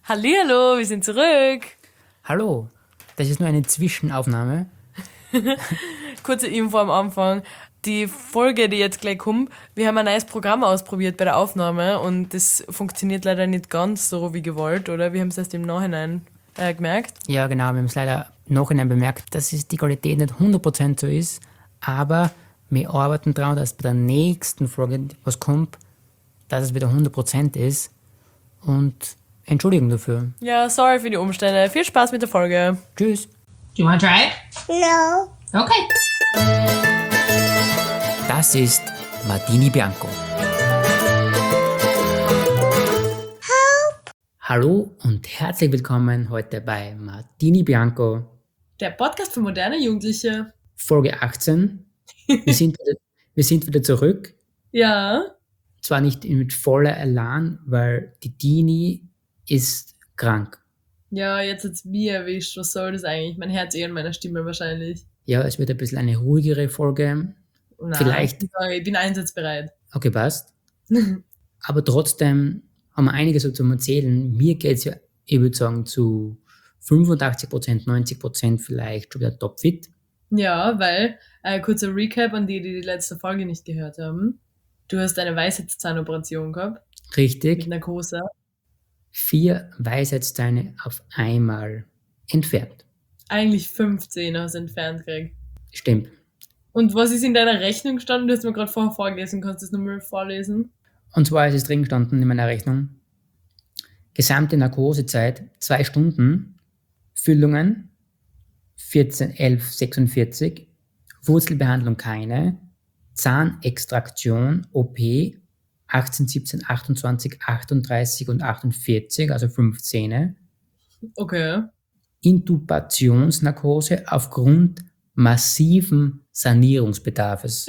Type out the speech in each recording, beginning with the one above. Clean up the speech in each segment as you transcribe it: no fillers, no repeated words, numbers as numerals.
Hallihallo, wir sind zurück. Hallo, das ist nur eine Zwischenaufnahme. Kurze Info am Anfang. Die Folge, die jetzt gleich kommt, wir haben ein neues Programm ausprobiert bei der Aufnahme und das funktioniert leider nicht ganz so wie gewollt, oder? Wir haben es erst im Nachhinein gemerkt. Ja, genau, wir haben es leider im Nachhinein bemerkt, dass die Qualität nicht 100% so ist, aber wir arbeiten daran, dass bei der nächsten Folge, was kommt, dass es wieder 100% ist und Entschuldigung dafür. Ja, sorry für die Umstände. Viel Spaß mit der Folge. Tschüss. Do you want to try it? No. Okay. Das ist Martini Bianco. Hallo und herzlich willkommen heute bei Martini Bianco, Der Podcast für moderne Jugendliche. Folge 18. Wir sind wieder zurück. Ja. Zwar nicht mit voller Elan, weil die Dini ist krank. Ja, jetzt hat's mich erwischt. Was soll das eigentlich? Mein Herz in meiner Stimme wahrscheinlich. Ja, es wird ein bisschen eine ruhigere Folge. Nein, Vielleicht. Ich bin einsatzbereit. Okay, passt. Aber trotzdem haben wir einiges so zum Erzählen. Mir geht's ja, ich würde sagen, zu 85%, 90% vielleicht schon wieder topfit. Ja, weil, kurzer Recap an die letzte Folge nicht gehört haben. Du hast eine Weisheitszahnoperation gehabt. Mit Richtig. Narkose. 4 Weisheitszähne auf einmal entfernt. Eigentlich 15 hast du entfernt gekriegt. Stimmt. Und was ist in deiner Rechnung gestanden? Du hast mir gerade vorher vorgelesen. Kannst du das nochmal vorlesen? Und zwar ist es drin gestanden in meiner Rechnung. Gesamte Narkosezeit 2 Stunden, Füllungen 14, 11, 46, Wurzelbehandlung keine, Zahnextraktion, OP 18, 17, 28, 38 und 48, also 5 Zähne, Okay. Intubationsnarkose aufgrund massiven Sanierungsbedarfs.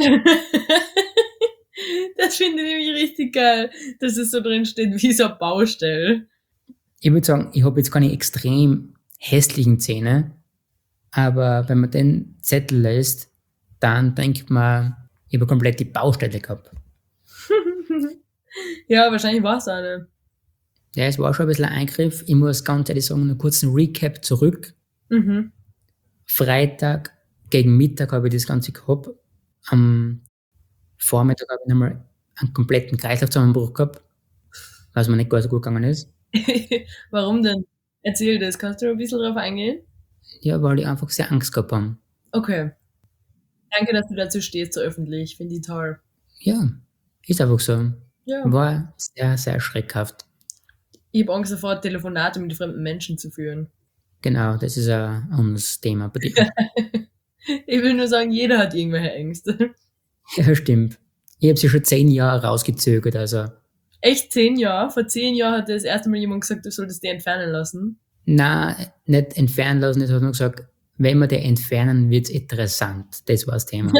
Das finde ich nämlich richtig geil, dass es so drin steht, wie so eine Baustelle. Ich würde sagen, ich habe jetzt keine extrem hässlichen Zähne, aber wenn man den Zettel lässt, dann denkt man, ich habe komplett die Baustelle gehabt. Ja, wahrscheinlich war es eine. Ja, es war schon ein bisschen ein Eingriff. Ich muss ganz ehrlich sagen, einen kurzen Recap zurück. Mhm. Freitag gegen Mittag habe ich das Ganze gehabt. Am Vormittag habe ich nochmal einen kompletten Kreislaufzusammenbruch gehabt, was mir nicht gar so gut gegangen ist. Warum denn? Erzähl das. Kannst du ein bisschen drauf eingehen? Ja, weil ich einfach sehr Angst gehabt habe. Okay. Danke, dass du dazu stehst, so öffentlich. Finde ich toll. Ja, ist einfach so. Ja. War sehr, sehr schreckhaft. Ich habe Angst davor, Telefonate mit fremden Menschen zu führen. Genau, das ist ein anderes Thema bei dir. Ich will nur sagen, jeder hat irgendwelche Ängste. Ja, stimmt. Ich habe sie schon 10 Jahre rausgezögert, also. Echt 10 Jahre? Vor 10 Jahren hat das erste Mal jemand gesagt, du solltest die entfernen lassen. Nein, nicht entfernen lassen, das hat nur gesagt, wenn wir die entfernen, wird's interessant. Das war das Thema.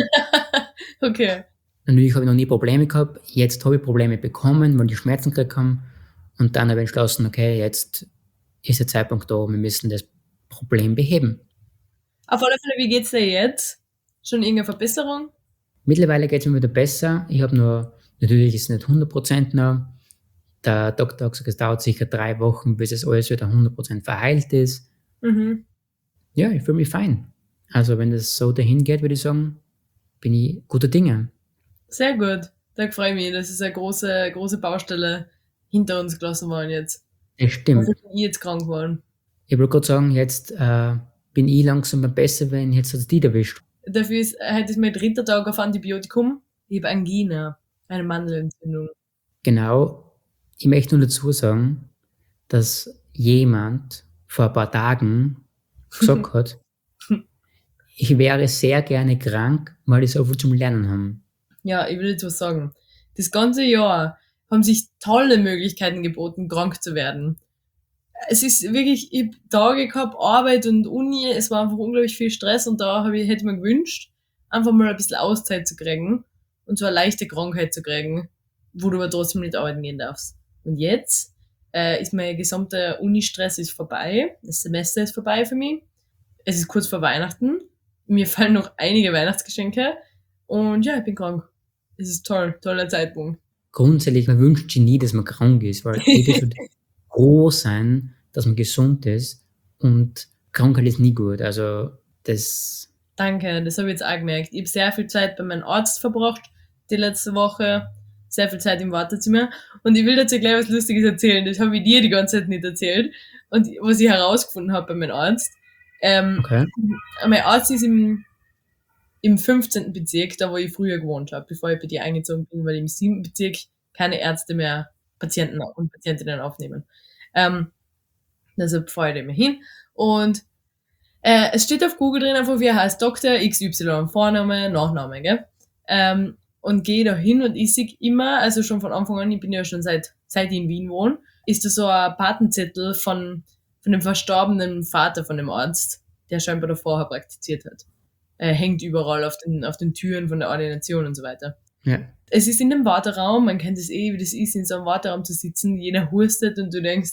Okay. Natürlich habe ich noch nie Probleme gehabt, jetzt habe ich Probleme bekommen, weil die Schmerzen gekriegt haben. Und dann habe ich entschlossen, okay, jetzt ist der Zeitpunkt da, wir müssen das Problem beheben. Auf alle Fälle, wie geht's dir jetzt? Schon irgendeine Verbesserung? Mittlerweile geht es mir wieder besser. Ich habe nur, natürlich ist es nicht 100% noch. Der Doktor hat gesagt, es dauert sicher 3 Wochen, bis es alles wieder 100% verheilt ist. Mhm. Ja, ich fühle mich fein. Also wenn das so dahin geht, würde ich sagen, bin ich guter Dinge. Sehr gut. Da freue ich mich. Das ist eine große Baustelle hinter uns gelassen worden jetzt. Das stimmt. Also bin ich jetzt krank geworden. Ich wollte gerade sagen, jetzt bin ich langsam besser, wenn jetzt hat es die erwischt. Dafür ist, heute ist mein 3. Tag auf Antibiotikum. Ich habe Angina, eine Mandelentzündung. Genau. Ich möchte nur dazu sagen, dass jemand vor ein paar Tagen gesagt hat, ich wäre sehr gerne krank, weil ich so viel zum Lernen habe. Ja, ich will jetzt was sagen. Das ganze Jahr haben sich tolle Möglichkeiten geboten, krank zu werden. Es ist wirklich, ich hab Tage gehabt, Arbeit und Uni, es war einfach unglaublich viel Stress und da hätte ich mir gewünscht, einfach mal ein bisschen Auszeit zu kriegen und so eine leichte Krankheit zu kriegen, wo du aber trotzdem nicht arbeiten gehen darfst. Und jetzt ist mein gesamter Uni-Stress ist vorbei, das Semester ist vorbei für mich, es ist kurz vor Weihnachten, mir fallen noch einige Weihnachtsgeschenke und ja, ich bin krank. Es ist toll, toller Zeitpunkt. Grundsätzlich, man wünscht sich nie, dass man krank ist, weil jeder sollte froh sein, dass man gesund ist und Krankheit ist nie gut. Also das... Danke, das habe ich jetzt auch gemerkt. Ich habe sehr viel Zeit bei meinem Arzt verbracht, die letzte Woche, sehr viel Zeit im Wartezimmer. Und ich will dazu gleich was Lustiges erzählen. Das habe ich dir die ganze Zeit nicht erzählt. Und was ich herausgefunden habe bei meinem Arzt. Okay. Mein Arzt ist im 15. Bezirk, da wo ich früher gewohnt habe, bevor ich bei dir eingezogen bin, weil im 7. Bezirk keine Ärzte mehr Patienten und Patientinnen aufnehmen. Deshalb fahre ich da immer hin. Und es steht auf Google drin einfach, wie er heißt, Dr. XY, Vorname, Nachname, gell? Und gehe da hin und ich sehe immer, also schon von Anfang an, ich bin ja schon seit ich in Wien wohne, ist da so ein Patenzettel von dem verstorbenen Vater von dem Arzt, der scheinbar da vorher praktiziert hat. Hängt überall auf den Türen von der Ordination und so weiter. Ja. Es ist in dem Warteraum, man kennt es wie das ist, in so einem Warteraum zu sitzen, jeder hustet und du denkst,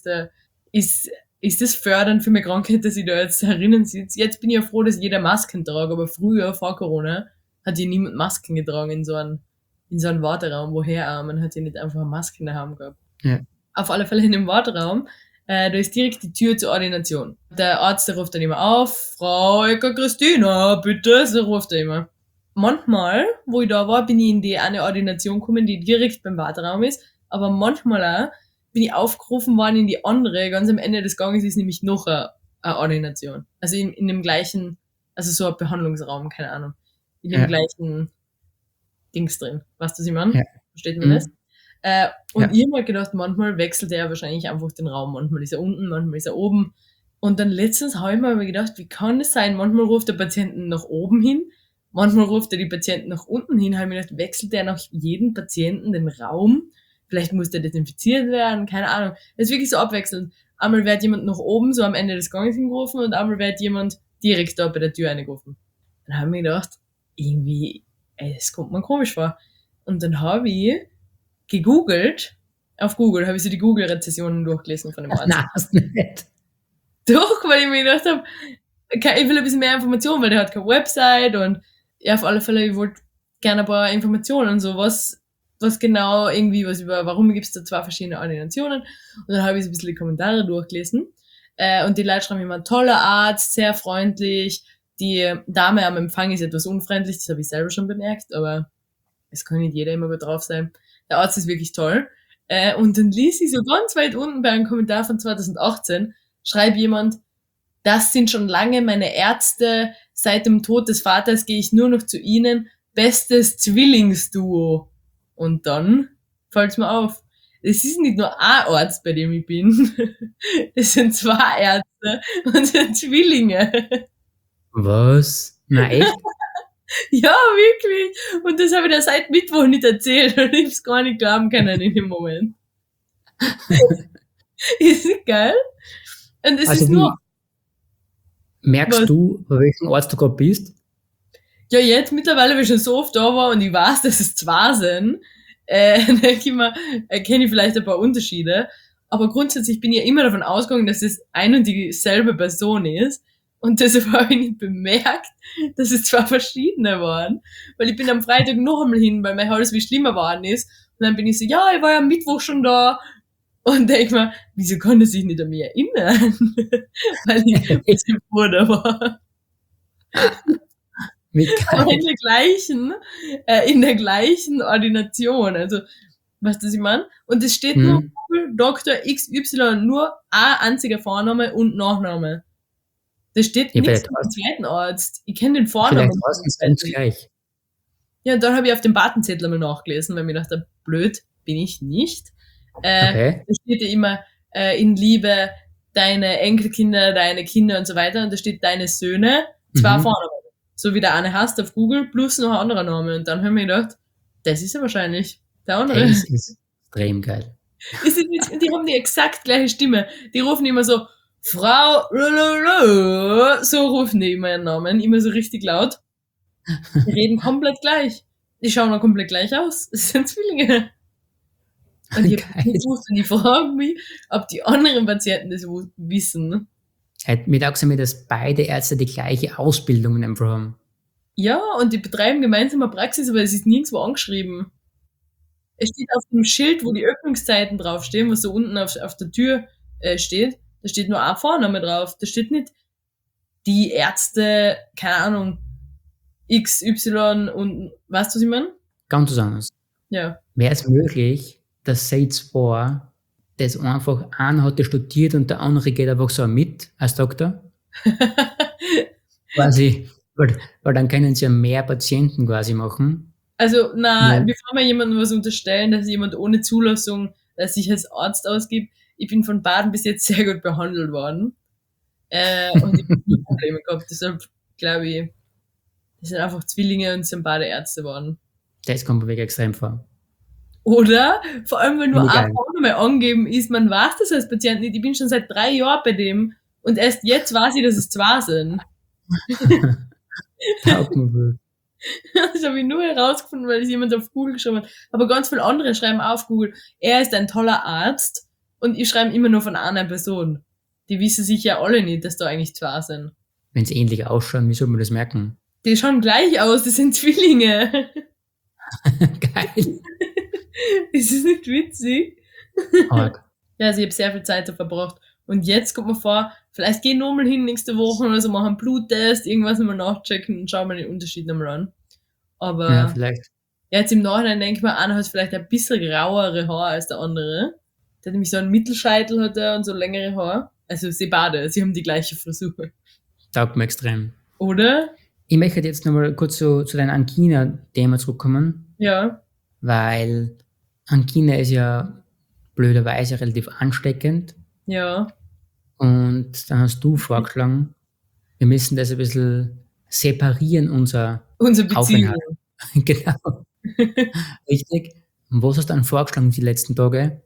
ist das fördernd für meine Krankheit, dass ich da jetzt herinnen sitze? Jetzt bin ich ja froh, dass jeder Masken tragt, aber früher, vor Corona, hat ja niemand Masken getragen in so einem Warteraum. Woher auch? Man hat ja nicht einfach eine Maske daheim gehabt. Ja. Auf alle Fälle in dem Warteraum, da ist direkt die Tür zur Ordination. Der Arzt, der ruft dann immer auf, Frau Ecker Christina, bitte, so ruft er immer. Manchmal, wo ich da war, bin ich in die eine Ordination gekommen, die direkt beim Warteraum ist, aber manchmal auch bin ich aufgerufen worden in die andere, ganz am Ende des Ganges ist nämlich noch eine Ordination. Also in dem gleichen, also so ein Behandlungsraum, keine Ahnung, in dem gleichen Dings drin. Weißt du, was ich meine? Ja. Versteht man das? Und ich habe mir gedacht, manchmal wechselt er wahrscheinlich einfach den Raum. Manchmal ist er unten, manchmal ist er oben. Und dann letztens habe ich mir aber gedacht, wie kann es sein? Manchmal ruft der Patienten nach oben hin, manchmal ruft er die Patienten nach unten hin. Habe ich mir gedacht, wechselt er nach jedem Patienten den Raum? Vielleicht muss der desinfiziert werden, keine Ahnung. Das ist wirklich so abwechselnd. Einmal wird jemand nach oben, so am Ende des Ganges hingerufen und einmal wird jemand direkt da bei der Tür reingerufen. Dann habe ich mir gedacht, irgendwie, das kommt mir komisch vor. Und dann habe ich gegoogelt, auf Google habe ich so die Google-Rezessionen durchgelesen von dem Arzt. Nein, hast du nicht. Doch, weil ich mir gedacht habe, ich will ein bisschen mehr Informationen, weil der hat keine Website und ja, auf alle Fälle, ich wollte gerne ein paar Informationen und so, was genau irgendwie, warum gibt es da zwei verschiedene Ordinationen? Und dann habe ich so ein bisschen die Kommentare durchgelesen. Und die Leute schreiben immer, toller Arzt, sehr freundlich. Die Dame am Empfang ist etwas unfreundlich, das habe ich selber schon bemerkt, aber es kann nicht jeder immer gut drauf sein. Der Arzt ist wirklich toll. Und dann ließ ich so ganz weit unten bei einem Kommentar von 2018, schreibt jemand, das sind schon lange meine Ärzte, seit dem Tod des Vaters gehe ich nur noch zu ihnen, bestes Zwillingsduo. Und dann fällt's mir auf, es ist nicht nur ein Arzt, bei dem ich bin, es sind zwei Ärzte und es sind Zwillinge. Was? Nein, echt? Ja, wirklich. Und das habe ich dir seit Mittwoch nicht erzählt und ich hab's gar nicht glauben können in dem Moment. Ist nicht geil? Und es Also ist nur... Merkst du, bei welchem Arzt du gerade bist? Ja, jetzt mittlerweile, weil ich schon so oft da war und ich weiß, dass es zwei sind, denke ich mir, kenne ich vielleicht ein paar Unterschiede. Aber grundsätzlich bin ich ja immer davon ausgegangen, dass es ein und dieselbe Person ist. Und deshalb habe ich nicht bemerkt, dass es zwei verschiedene waren. Weil ich bin am Freitag noch einmal hin, weil mein Hals wie schlimmer geworden ist. Und dann bin ich so, ja, ich war ja am Mittwoch schon da. Und denke mir, wieso konnte er sich nicht an mich erinnern? Weil ich mit dem Bruder war. Aber in der gleichen Ordination. Also, weißt du, was ich meine? Und es steht nur Dr. XY, nur ein einziger Vorname und Nachname. Da steht nichts vom zweiten Arzt. Ich kenne den Vornamen. Vielleicht war es ganz gleich. Ja, und dann habe ich auf dem Datenzettel mal nachgelesen, weil ich mir dachte, blöd bin ich nicht. Okay. Da steht ja immer in Liebe deine Enkelkinder, deine Kinder und so weiter. Und da steht deine Söhne, zwei Vornamen. So wie der eine hast auf Google, plus noch ein anderer Name. Und dann haben wir gedacht, das ist ja wahrscheinlich der andere. Das ist extrem geil. Die haben die exakt gleiche Stimme. Die rufen immer so, Frau, so rufen die immer ihren Namen, immer so richtig laut. Die reden komplett gleich. Die schauen auch komplett gleich aus. Das sind Zwillinge. Und ich frage mich, ob die anderen Patienten das wissen. Mir taugt es mir, dass beide Ärzte die gleiche Ausbildung einfach haben. Ja, und die betreiben gemeinsam eine Praxis, aber es ist nirgendwo angeschrieben. Es steht auf dem Schild, wo die Öffnungszeiten draufstehen, was so unten auf der Tür steht, Da steht nur ein Vorname drauf. Da steht nicht die Ärzte, keine Ahnung, XY und weißt du, was ich meine? Ganz was anderes. Ja. Wäre es möglich, dass sie zwar das einfach, einer hat das studiert und der andere geht einfach so mit als Doktor? Quasi, weil dann können sie ja mehr Patienten quasi machen. Also, Ja. bevor wir jemandem was unterstellen, dass jemand ohne Zulassung sich als Arzt ausgibt, ich bin von Baden bis jetzt sehr gut behandelt worden. Und ich habe nie Probleme gehabt. Deshalb glaube ich, das sind einfach Zwillinge und sind beide Ärzte geworden. Das kommt mir wirklich extrem vor. Oder? Vor allem, wenn nur Mega ein geil. Vorname angeben ist, man weiß das als Patient nicht. Ich bin schon seit 3 Jahren bei dem und erst jetzt weiß ich, dass es 2 sind. Taugt mir wohl. Das habe ich nur herausgefunden, weil es jemand auf Google geschrieben hat. Aber ganz viele andere schreiben auf Google, er ist ein toller Arzt und ich schreibe immer nur von einer Person. Die wissen sich ja alle nicht, dass da eigentlich 2 sind. Wenn sie ähnlich ausschauen, wie soll man das merken? Die schauen gleich aus, das sind Zwillinge. Geil. Ist das nicht witzig? Arg. Ja, also ich habe sehr viel Zeit da verbracht. Und jetzt kommt mir vor, vielleicht gehen wir nochmal hin nächste Woche oder so, machen einen Bluttest, irgendwas nochmal nachchecken und schauen wir den Unterschied nochmal an. Aber Ja, vielleicht. jetzt im Nachhinein denke ich mir, einer hat vielleicht ein bisschen grauere Haare als der andere. Der hat nämlich so einen Mittelscheitel hat er und so längere Haare. Also sie beide, sie haben die gleiche Frisur. Taugt mir extrem. Oder? Ich möchte jetzt nochmal kurz zu deinem Angina-Thema zurückkommen, Ja. weil Angina ist ja blöderweise relativ ansteckend. Ja. Und dann hast du vorgeschlagen, wir müssen das ein bisschen separieren, unser Unsere Beziehung. Aufenthalt. Genau, richtig. Und was hast du dann vorgeschlagen die letzten Tage?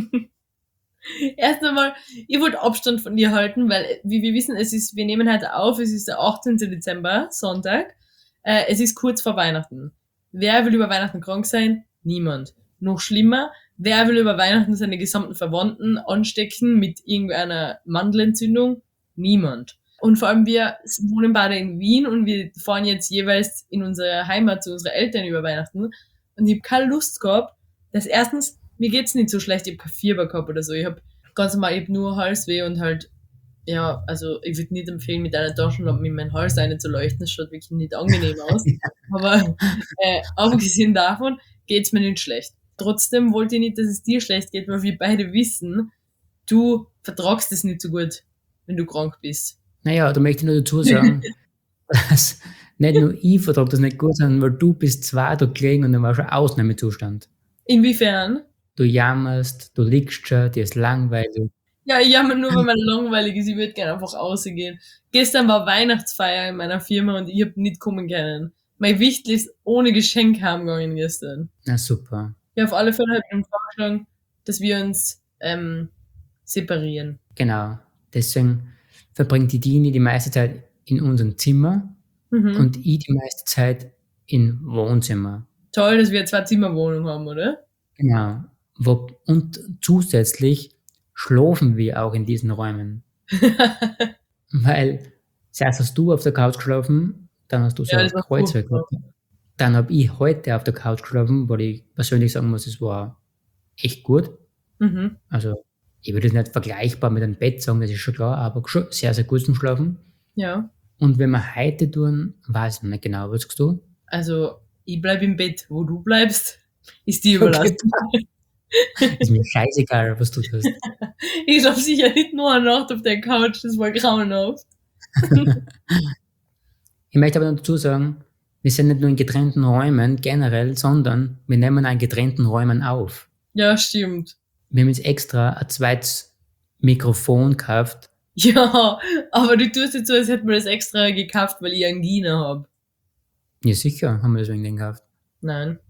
Erst einmal, ich wollte Abstand von dir halten, weil, wie wir wissen, wir nehmen heute auf, es ist der 18. Dezember, Sonntag. Es ist kurz vor Weihnachten. Wer will über Weihnachten krank sein? Niemand. Noch schlimmer, wer will über Weihnachten seine gesamten Verwandten anstecken mit irgendeiner Mandelentzündung? Niemand. Und vor allem, wir wohnen beide in Wien und wir fahren jetzt jeweils in unsere Heimat zu unseren Eltern über Weihnachten. Und ich habe keine Lust gehabt, dass erstens, mir geht's nicht so schlecht, ich habe kein Fieber gehabt oder so. Ich habe ganz normal, ich hab nur Halsweh und halt, ja, also ich würde nicht empfehlen, mit einer Taschenlampe in meinen Hals reinzuleuchten. Das schaut wirklich nicht angenehm aus. Aber abgesehen davon geht's mir nicht schlecht. Trotzdem wollte ich nicht, dass es dir schlecht geht, weil wir beide wissen, du vertragst es nicht so gut, wenn du krank bist. Naja, da möchte ich nur dazu sagen, dass nicht nur ich vertrage das nicht gut, sondern weil du bist 2 da gelegen und dann war schon Ausnahmezustand. Inwiefern? Du jammerst, du liegst schon, dir ist langweilig. Ja, ich jammer nur, weil man langweilig ist. Ich würde gerne einfach rausgehen. Gestern war Weihnachtsfeier in meiner Firma und ich hab nicht kommen können. Mein Wichtel ist ohne Geschenk heimgegangen gestern. Na super. Ja, auf alle Fälle habe ich ihm vorgeschlagen, dass wir uns separieren. Genau. Deswegen verbringt die Dini die meiste Zeit in unserem Zimmer und ich die meiste Zeit im Wohnzimmer. Toll, dass wir 2 Zimmerwohnung haben, oder? Genau. Und zusätzlich schlafen wir auch in diesen Räumen. Weil zuerst hast du auf der Couch geschlafen, dann hast du so Ja, ein das war Kreuzweg furchtbar. gehabt. Dann habe ich heute auf der Couch geschlafen, weil ich persönlich sagen muss, es war echt gut. Mhm. Also ich würde es nicht vergleichbar mit einem Bett sagen, das ist schon klar, aber schon sehr, sehr gut zum Schlafen. Ja. Und wenn wir heute tun, weiß ich noch nicht genau, was sagst du? Also, ich bleib im Bett. Wo du bleibst, ist dir überlassen. Ist mir scheißegal, was du tust. Ich schlaf sicher nicht nur eine Nacht auf der Couch, das war grauenhaft. Ich möchte aber noch dazu sagen, wir sind nicht nur in getrennten Räumen generell, sondern wir nehmen an getrennten Räumen auf. Ja, stimmt. Wir haben jetzt extra ein zweites Mikrofon gekauft. Ja, aber du tust jetzt so, als hätten wir das extra gekauft, weil ich Angina hab. Ja, sicher, haben wir das wegen dem gekauft. Nein.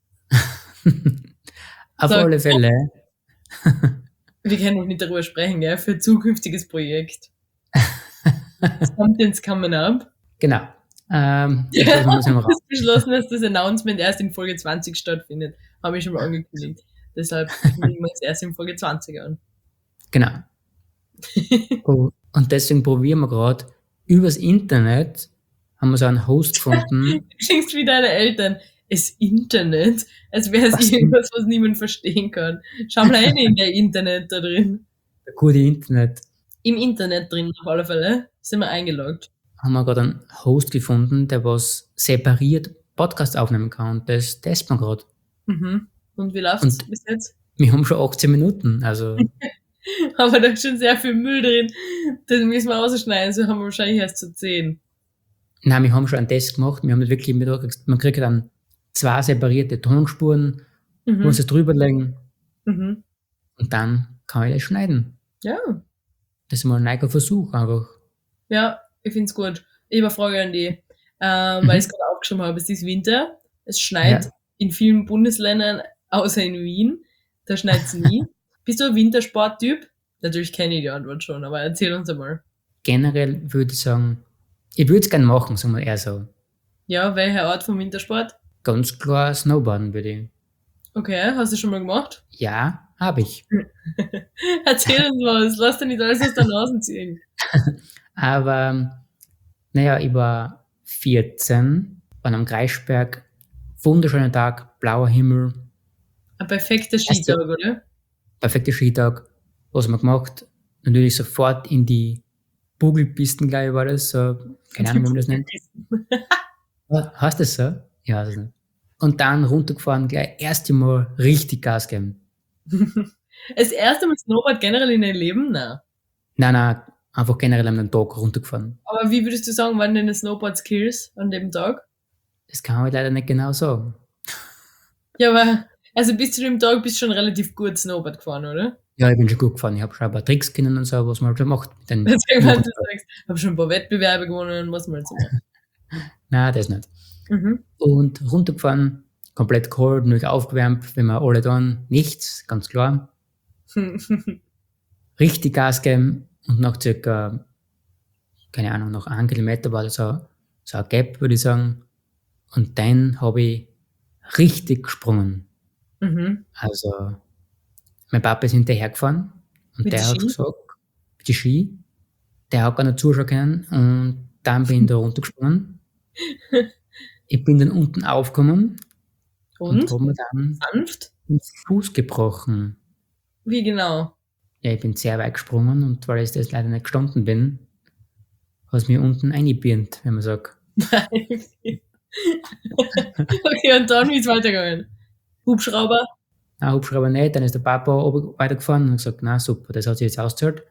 Auf Sag- alle Fälle, Wir können noch nicht darüber sprechen, gell? Für ein zukünftiges Projekt. Something's coming up. genau. Ich Ja, glaube, wir müssen raus. es ist beschlossen, dass das Announcement erst in Folge 20 stattfindet. Habe ich schon mal angekündigt. Deshalb kündigen wir es erst in Folge 20 an. Genau. Und deswegen probieren wir gerade übers Internet, haben wir so einen Host gefunden. Du klingst wie deine Eltern. Das Internet, als wäre es Was denn? irgendwas, was niemand verstehen kann. Schau mal rein in der Internet da drin. Der gute Internet. Im Internet drin, auf alle Fälle. Sind wir eingeloggt. Haben wir gerade einen Host gefunden, der was separiert Podcast aufnehmen kann. Und das testen wir gerade. Mhm. Und wie läuft's Und bis jetzt? wir haben schon 18 Minuten. Also, Aber da ist schon sehr viel Müll drin. Das müssen wir rausschneiden, so haben wir wahrscheinlich erst zu 10. nein, wir haben schon einen Test gemacht. Wir haben nicht wirklich man kriegt dann 2 separierte Tonspuren, muss es drüber legen Mhm. und dann kann ich das schneiden. Ja. Das ist mal ein neuer Versuch einfach. Ja, ich find's gut. Ich habe eine Frage an die, weil ich es gerade aufgeschrieben habe. Es ist Winter, es schneit Ja. in vielen Bundesländern, außer in Wien. Da schneit's nie. Bist du ein Wintersporttyp? Natürlich kenne ich die Antwort schon, aber erzähl uns einmal. Generell würde ich sagen, ich würde es gerne machen, sagen wir eher so. Ja, welche Art von Wintersport? Ganz klar Snowboarden würde ich. Okay, hast du schon mal gemacht? Ja, habe ich. Erzähl uns was, lass dir nicht alles aus der Nase ziehen. Aber, naja, ich war 14 an einem Kreisberg, wunderschöner Tag, blauer Himmel, Ein perfekter Erste- Skitag, oder? perfekter Skitag. Was haben wir gemacht? Natürlich sofort in die Bugelpisten, glaube ich, war das. So, keine Ahnung, wie man das nennt. Heißt das so? Ja, weiß ich nicht. Und dann runtergefahren, gleich erste Mal richtig Gas geben. Das erste Mal Snowboard generell in deinem Leben? Nein. Nein, einfach generell an einem Tag runtergefahren. Aber wie würdest du sagen, waren deine Snowboard-Skills an dem Tag? Das kann ich leider nicht genau sagen. Ja, aber, also bis zu dem Tag bist du schon relativ gut Snowboard gefahren, oder? Ja, ich bin schon gut gefahren. Ich habe schon ein paar Tricks kennen und so, was man halt schon macht. Mit den Deswegen, wenn du Snowboard. sagst, ich habe schon ein paar Wettbewerbe gewonnen, was man halt so macht. Nein, das nicht. Mhm. Und runtergefahren, komplett kalt, nicht aufgewärmt, wenn wir alle dann nichts, ganz klar. Richtig Gas geben und nach circa, keine Ahnung, nach 1 Kilometer war das so ein Gap, würde ich sagen. Und dann habe ich richtig gesprungen. Mhm. Also, mein Papa ist hinterhergefahren und Mit der den hat Ski? gesagt, mit die Ski, der hat gar nicht zuschauen können und dann bin ich da runtergesprungen. Ich bin dann unten aufgekommen und Und? habe mir dann Sanft? den Fuß gebrochen. Wie genau? Ja, ich bin sehr weit gesprungen und weil ich das leider nicht gestanden bin, hat es mir unten eingebirnt, wenn man sagt. Okay, und dann wie ist es weitergegangen? Hubschrauber? Nein, Hubschrauber nicht, dann ist der Papa weitergefahren und hat gesagt, na super, das hat sich jetzt ausgezahlt.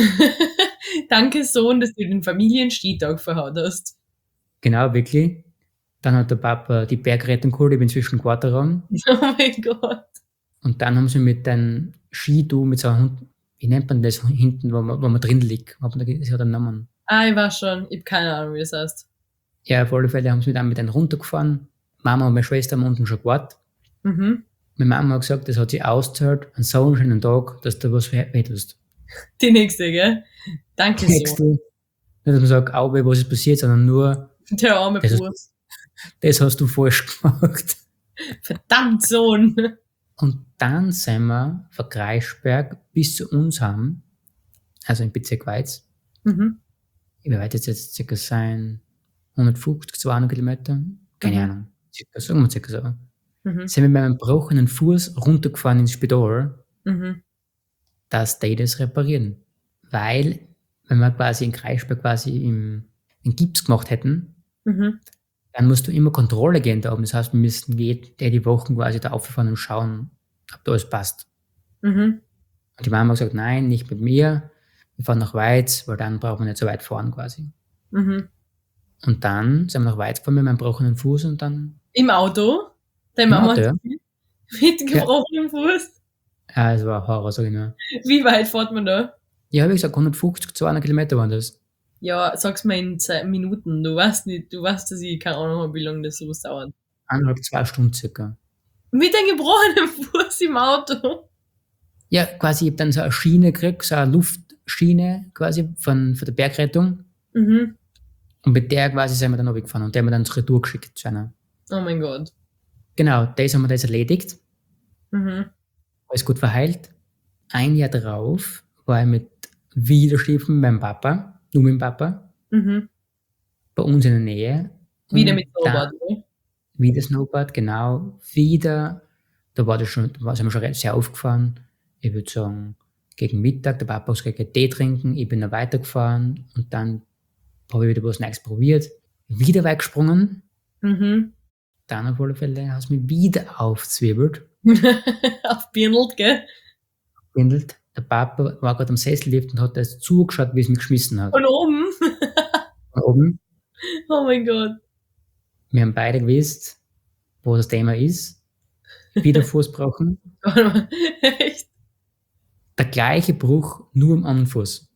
Danke, Sohn, dass du den Familienskitag verhaut hast. Genau, wirklich. Dann hat der Papa die Bergrettung geholt, ich bin zwischen Quarterraum. Oh mein Gott. Und dann haben sie mit einem Skituch, mit so einem Hund, wie nennt man das hinten, wo man drin liegt? Das hat einen Namen. Ah, ich weiß schon. Ich habe keine Ahnung, wie das heißt. Ja, auf alle Fälle haben sie mit einem runtergefahren. Mama und meine Schwester haben unten schon gewartet. Mhm. Meine Mama hat gesagt, das hat sich ausgezahlt, an so einem schönen Tag, dass du was wehtust. Die nächste, gell? Danke, Sohn. Nächste, nicht, dass man sagt, Auwe, was ist passiert, sondern nur, Der arme Das ist- Fuß. das hast du falsch gemacht. Verdammt, Sohn. Und dann sind wir von Kreisberg bis zu uns haben, also im Bezirk Weiz. Mhm. Wie weit jetzt circa sein? 150, 200 Kilometer? Keine Ahnung. Circa, sagen wir circa so. Mhm. Sind wir mit meinem gebrochenen Fuß runtergefahren ins Spital, Mhm. dass die das reparieren. Weil, wenn wir quasi in Kreisberg quasi in Gips gemacht hätten, Mhm. dann musst du immer Kontrolle gehen da oben. Das heißt, wir müssten jede Woche quasi da auffahren und schauen, ob da alles passt. Mhm. Und die Mama hat gesagt, nein, nicht mit mir. Wir fahren nach Weiz, weil dann brauchen wir nicht so weit fahren quasi. Mhm. Und dann sind wir nach Weiz gefahren mit meinem gebrochenen Fuß und dann, Im Auto? Deine Im Mama Auto, hat mit gebrochenem Fuß? ja, es war ein Horror, sag ich nur. Wie weit fährt man da? Ja, habe ich gesagt, 150, 200 Kilometer waren das. Ja, sag's mal in 2 Minuten. Du weißt nicht, du weißt, dass ich keine Ahnung habe, wie lange das sowas dauert. 1,5, 2 Stunden circa. Mit einem gebrochenen Fuß im Auto? Ja, quasi, ich habe dann so eine Schiene gekriegt, so eine Luftschiene quasi von der Bergrettung. Mhm. Und mit der quasi sind wir dann runtergefahren und der haben wir dann zur Retour geschickt zu einer. Oh mein Gott. Genau, das haben wir das erledigt. Mhm. Alles gut verheilt. Ein Jahr drauf war ich mit Widerstiefeln mit meinem Papa, nur mit dem Papa, Mhm. bei uns in der Nähe. Wieder Und mit Snowboard, dann oder? wieder Snowboard, genau. Wieder, da sind wir schon sehr aufgefahren. Ich würde sagen, gegen Mittag, der Papa hat gesagt, Tee trinken, ich bin dann weitergefahren und dann habe ich wieder was Neues probiert, wieder weggesprungen, Mhm. dann auf alle Fälle hast du mich wieder aufzwiebelt, Auf Birndl, gell? bindelt. Der Papa war gerade am Sessellift und hat erst zugeschaut, wie es mich geschmissen hat. Von oben. Von oben. Oh mein Gott. Wir haben beide gewusst, wo das Thema ist. Wieder Fuß brauchen. Warte mal. Echt? Der gleiche Bruch, nur am anderen Fuß.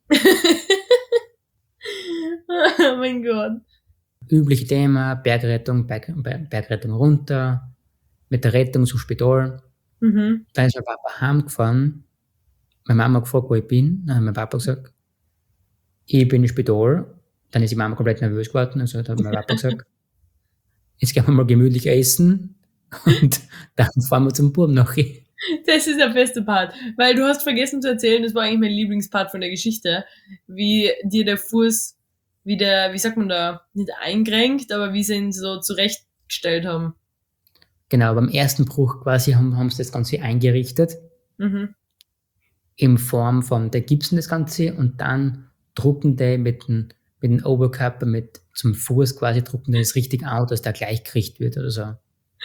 Oh mein Gott. Übliche Thema, Bergrettung, Bergrettung runter, mit der Rettung zum Spital. Mhm. Dann ist mein Papa heimgefahren. Meine Mama hat gefragt, wo ich bin. Dann hat mein Papa gesagt, ich bin im Spital. Dann ist die Mama komplett nervös geworden. Also hat mein Papa gesagt, jetzt gehen wir mal gemütlich essen und dann fahren wir zum Buben nachher. Das ist der beste Part. Weil du hast vergessen zu erzählen, das war eigentlich mein Lieblingspart von der Geschichte, wie dir der Fuß wieder, wie sagt man da, nicht eingerenkt, aber wie sie ihn so zurechtgestellt haben. Genau, beim ersten Bruch quasi haben sie das Ganze eingerichtet, Mhm. in Form von, der gipsen das Ganze und dann drucken die mit dem Oberkörper zum Fuß quasi, drucken die das richtig aus, dass der gleich gerichtet wird oder so.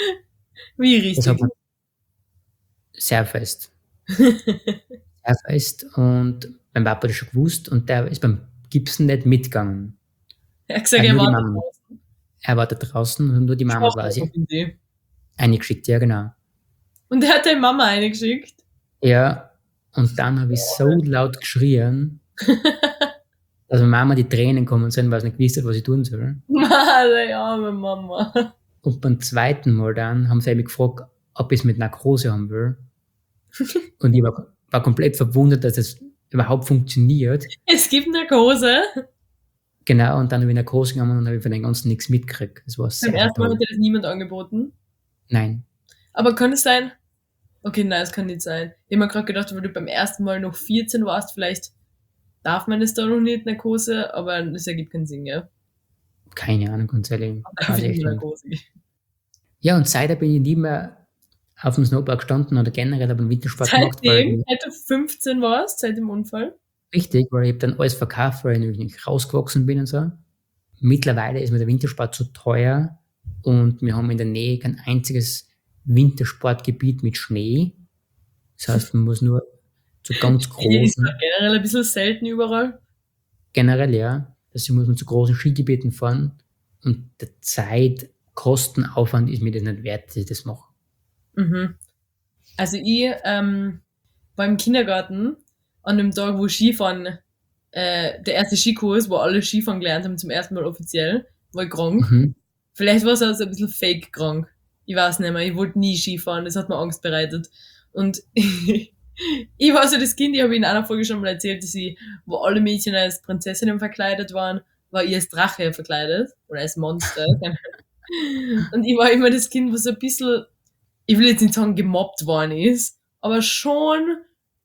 Wie Das hat richtig. man sehr fest. Sehr fest und mein Papa hat das schon gewusst und der ist beim Gipsen nicht mitgegangen. Er hat gesagt, er Nur die war Mama. Er war da draußen und nur die Mama quasi eingeschickt, ja genau. Und er hat deine Mama eingeschickt. Ja, und dann habe ich so laut geschrien, dass meine Mama die Tränen kommen sind, weil sie nicht gewusst hat, was ich tun soll. Die arme Mama. Und beim zweiten Mal dann haben sie mich gefragt, ob ich es mit Narkose haben will. Und ich war komplett verwundert, dass es überhaupt funktioniert. Es gibt Narkose. Genau, und dann habe ich Narkose genommen und habe von den ganzen nichts mitgekriegt. Das war sehr Beim ersten Mal toll. hat dir das niemand angeboten. Nein. Aber kann es sein? Okay, nein, es kann nicht sein. Ich habe mir gerade gedacht, weil du beim ersten Mal noch 14 warst, vielleicht darf man das da noch nicht, Narkose, aber das ergibt keinen Sinn, ja. Keine Ahnung, ganz ehrlich. Darf Weiß ich ich echt immer nicht. Narkose? Ja, und seitdem bin ich nie mehr auf dem Snowboard gestanden oder generell habe einen Wintersport gemacht, Seitdem, seit du 15 warst, seit dem Unfall? richtig, weil ich habe dann alles verkauft, weil ich nämlich rausgewachsen bin und so. Mittlerweile ist mir der Wintersport zu teuer und wir haben in der Nähe kein einziges Wintersportgebiet mit Schnee. Das heißt, man muss nur zu ganz Hier ist großen, generell ein bisschen selten überall. generell ja, deswegen muss man zu großen Skigebieten fahren und der Zeit, Kostenaufwand ist mir das nicht wert, dass ich das mache. Mhm. Also ich war im Kindergarten an dem Tag, wo Skifahren, der erste Skikurs, wo alle Skifahren gelernt haben zum ersten Mal offiziell, war ich krank. Mhm. Vielleicht war es also ein bisschen fake krank. Ich weiß nicht mehr, ich wollte nie Skifahren, das hat mir Angst bereitet. Und ich war so das Kind, ich habe in einer Folge schon mal erzählt, dass ich, wo alle Mädchen als Prinzessinnen verkleidet waren, war ich als Drache verkleidet. Oder als Monster. Und ich war immer das Kind, was so ein bisschen, ich will jetzt nicht sagen gemobbt worden ist, aber schon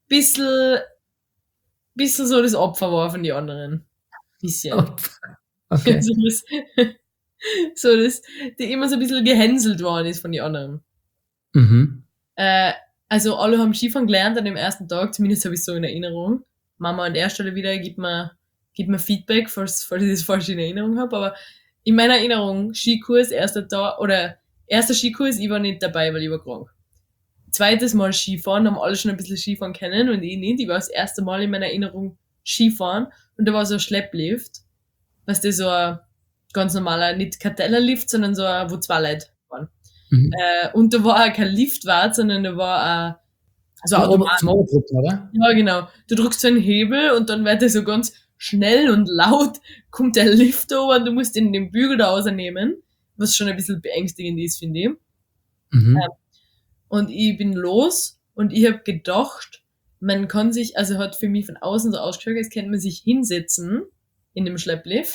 bisschen so das Opfer war von den anderen. Bisschen. Oh, okay. So das, die immer so ein bisschen gehänselt worden ist von den anderen. Mhm. Also alle haben Skifahren gelernt an dem ersten Tag, zumindest habe ich so in Erinnerung. Mama an der Stelle wieder, gib mir Feedback, falls ich das falsch in Erinnerung habe, aber in meiner Erinnerung, Skikurs, erster Skikurs, ich war nicht dabei, weil ich war krank. Zweites Mal Skifahren, haben alle schon ein bisschen Skifahren kennen und ich nicht. Ich war das erste Mal in meiner Erinnerung Skifahren und da war so ein Schlepplift. Weißt du, so ein ganz normaler, nicht Kartellerlift, sondern so ein, wo zwei Leute waren. Mhm. Und da war auch kein Liftwart, sondern da war so ein Automat. Zum Oberdrucken, oder? Ja, genau. Du drückst so einen Hebel und dann wird er so ganz schnell und laut, kommt der Lift over und du musst den Bügel da rausnehmen, was schon ein bisschen beängstigend ist, finde ich. Mhm. Und ich bin los und ich habe gedacht, man kann sich, also hat für mich von außen so ausgeschaut, als könnte man sich hinsetzen in dem Schlepplift.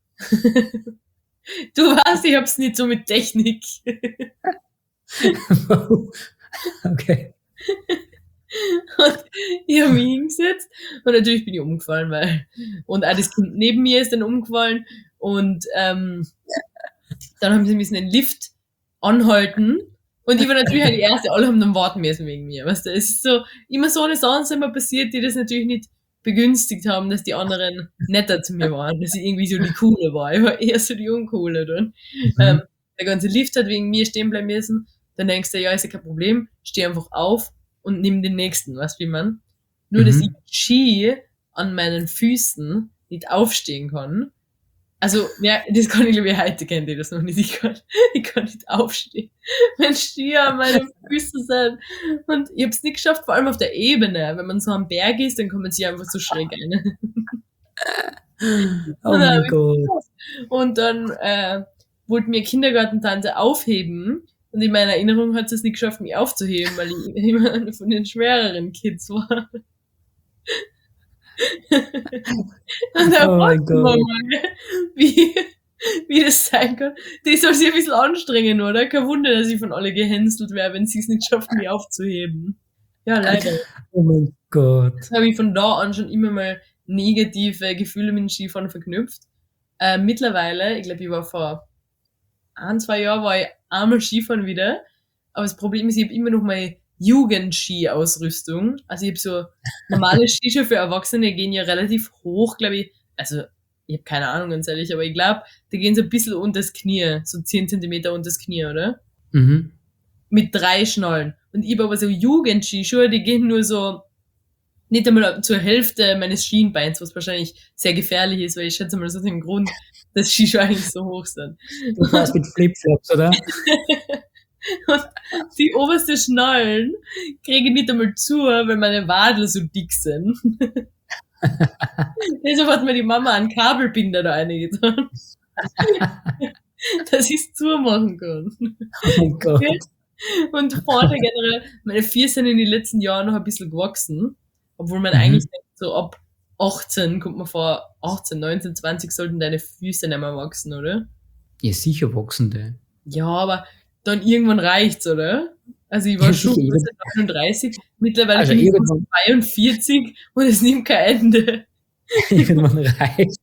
Du weißt, ich hab's nicht so mit Technik. Okay. Und ich habe mich hingesetzt und natürlich bin ich umgefallen, und auch das Kind neben mir ist dann umgefallen und dann haben sie müssen den Lift anhalten Und ich war natürlich halt die Erste, alle haben dann warten müssen wegen mir. Weißt du, es ist so, immer so eine Sachen sind mir passiert, die das natürlich nicht begünstigt haben, dass die anderen netter zu mir waren, dass ich irgendwie so die Coole war. Ich war eher so die Uncoole dann. Mhm. Der ganze Lift hat wegen mir stehen bleiben müssen. Dann denkst du, ja, ist ja kein Problem, steh einfach auf und nimm den nächsten, weißt du, wie man? Nur, dass ich Mhm. Ski an meinen Füßen nicht aufstehen kann. Also, ja, das kann ich, glaube ich, heute kennt ihr das noch nicht. Ich kann nicht aufstehen, wenn Ski an meinen Füßen sind. Und ich hab's nicht geschafft, vor allem auf der Ebene. Wenn man so am Berg ist, dann kann man sich einfach so schräg ein. Oh mein Gott. Und dann wollte mir Kindergartentante aufheben. Und in meiner Erinnerung hat sie es nicht geschafft, mich aufzuheben, weil ich immer eine von den schwereren Kids war. Und da Oh mein fragt man Gott. mal, wie das sein kann. Das ist also ein bisschen anstrengend, oder? Kein Wunder, dass ich von alle gehänselt wäre, wenn sie es nicht schaffen, mich aufzuheben. Ja, leider. Oh mein Gott. Das habe ich von da an schon immer mal negative Gefühle mit dem Skifahren verknüpft. Mittlerweile, ich glaube, ich war vor 1, 2 Jahren, war ich einmal Skifahren wieder. Aber das Problem ist, ich habe immer noch meine Jugendski-Ausrüstung. Also ich habe so normale Skischuhe für Erwachsene, gehen ja relativ hoch, glaube ich. Also ich habe keine Ahnung, ganz ehrlich, aber ich glaube, die gehen so ein bisschen unter das Knie, so 10 Zentimeter unter das Knie, oder? Mhm. Mit 3 Schnallen. Und ich habe aber so Jugendskischuhe, die gehen nur so nicht einmal zur Hälfte meines Schienbeins, was wahrscheinlich sehr gefährlich ist, weil ich schätze mal, das ist den Grund, dass Skischuhe eigentlich so hoch sind. Du fährst mit Flipflops, oder? Und die oberste Schnallen kriege ich nicht einmal zu, weil meine Wadel so dick sind. Deshalb hat mir die Mama einen Kabelbinder da reingetan, dass ich es zumachen kann. Oh mein Gott. Und vorne generell, meine Füße sind in den letzten Jahren noch ein bisschen gewachsen, obwohl man eigentlich denkt, so ab 18 kommt man vor, 18, 19, 20 sollten deine Füße nicht mehr wachsen, oder? Ja, sicher wachsende. Ja, aber dann irgendwann reicht's, oder? Also ich war schon Sicher, 39, mittlerweile also bin ich irgendwann, 42 und es nimmt kein Ende. irgendwann reicht.